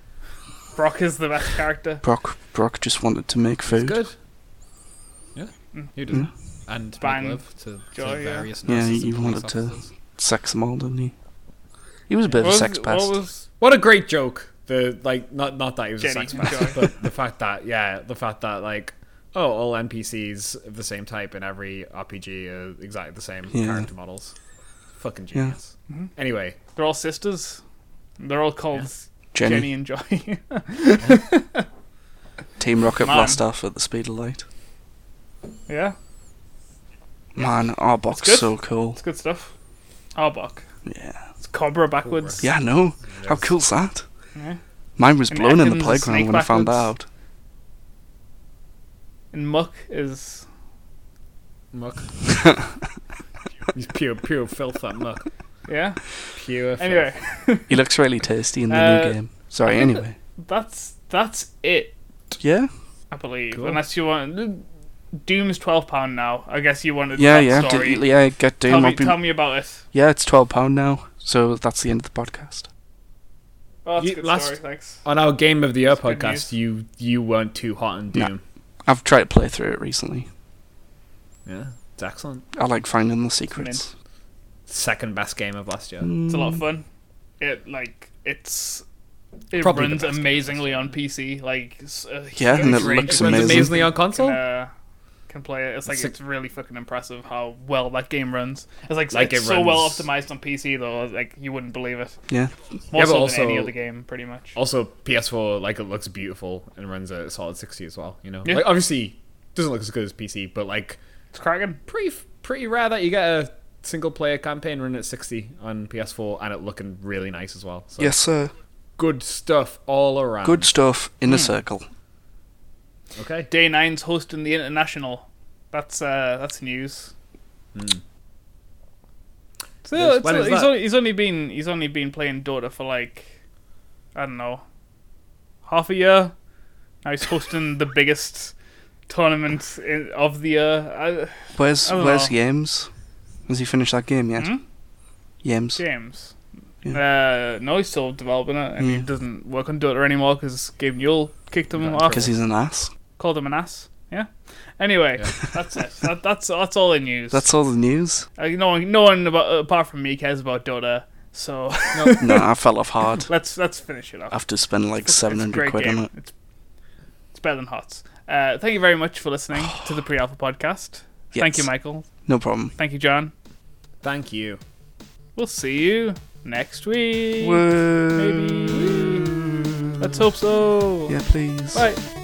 Brock is the best character. Brock Brock just wanted to make It's food. good. Yeah, Mm. you did. Mm. And Bang. make love to, Joy, to yeah. various Yeah, nurses you and police wanted to- officers. Sex them all, didn't he? He was a bit of What a was- sex what pest. was What a great joke! The like, not not that he was Jenny a sex and pest, Joy. but the fact that yeah, the fact that like, oh, all N P Cs of the same type in every R P G are exactly the same Yeah. character models. Fucking Yeah. genius. Mhm. Anyway, They're all sisters. They're all called Jenny, Jenny and Joy. Team Rocket Man. blast off at the speed of light. yeah, Man, Arbok's It's good. so cool. it's good stuff. Arbok. Yeah. It's Cobra backwards. Yeah, I know. How Yes. cool's that? Yeah. Mine was And blown in the Ekans is playground snake when I found that backwards. out. And Muck is muck. He's pure pure filth. That muck. yeah. Pure. Filth. Anyway, He looks really tasty in the Uh, new game. Sorry, I think anyway. that's that's it. Yeah? I believe, Cool. unless you want. Doom's twelve pound now. I guess you wanted Yeah, that yeah. story. D- yeah, get Doom. tell, me, I've been- tell me about it. Yeah, it's twelve pounds now. So that's the end of the podcast. Oh, that's You- a good last- story. Thanks. On our Game of the Year That's good podcast, you you weren't too hot on No. Doom. I've tried to play through it recently. Yeah, it's excellent. I like finding the secrets. Second best game of last year. It's a lot of Mm, fun. It like it's it Probably the runs best game amazingly on P C. Like s- a Yeah, and huge it range looks of Runs amazing. amazingly on Can, console. uh, can play it. It's like Sick. it's really fucking impressive how well that game runs. It's like, Like, it's it so well runs- optimized on P C though. Like you wouldn't believe it. Yeah. More Yeah, so but than any also- other game, pretty much. Also, P S four, like, it looks beautiful and runs at a solid sixty as well, you know? Yeah. Like, obviously, doesn't look as good as P C, but, like, It's cracking. pretty pretty rare that you get a single-player campaign running at sixty on P S four and it looking really nice as well. So Yes, sir. good stuff all around. Good stuff in a Hmm. circle. Okay. Day nine's hosting the international. That's uh that's news. Hmm. So Yes, it's, when is he's that? only he's only been he's only been playing Dota for like I don't know half a year. Now he's hosting the biggest tournament in, of the year. I, Where's I don't Where's know. Yames? Has he finished that game yet? Hmm? Yames. James. Uh, no, he's still developing it, and he Yeah. doesn't work on Dota anymore because Gabe Newell kicked him Got in off, Because he's an ass. called him an ass. Yeah. Anyway, Yeah. that's it. That, that's that's all the news. That's all the news. Uh, no one, no one about, apart from me cares about Dota. So No, I fell off hard let's let's finish it off. after spending like It's a seven hundred great quid game. on it. It's it's better than Hots. Uh, thank you very much for listening to the Pre-Alpha podcast. Thank you, Yes. Michael. No problem. Thank you, John. Thank you. We'll see you next week. Woo. Maybe. Let's hope so. Yeah, please. Bye.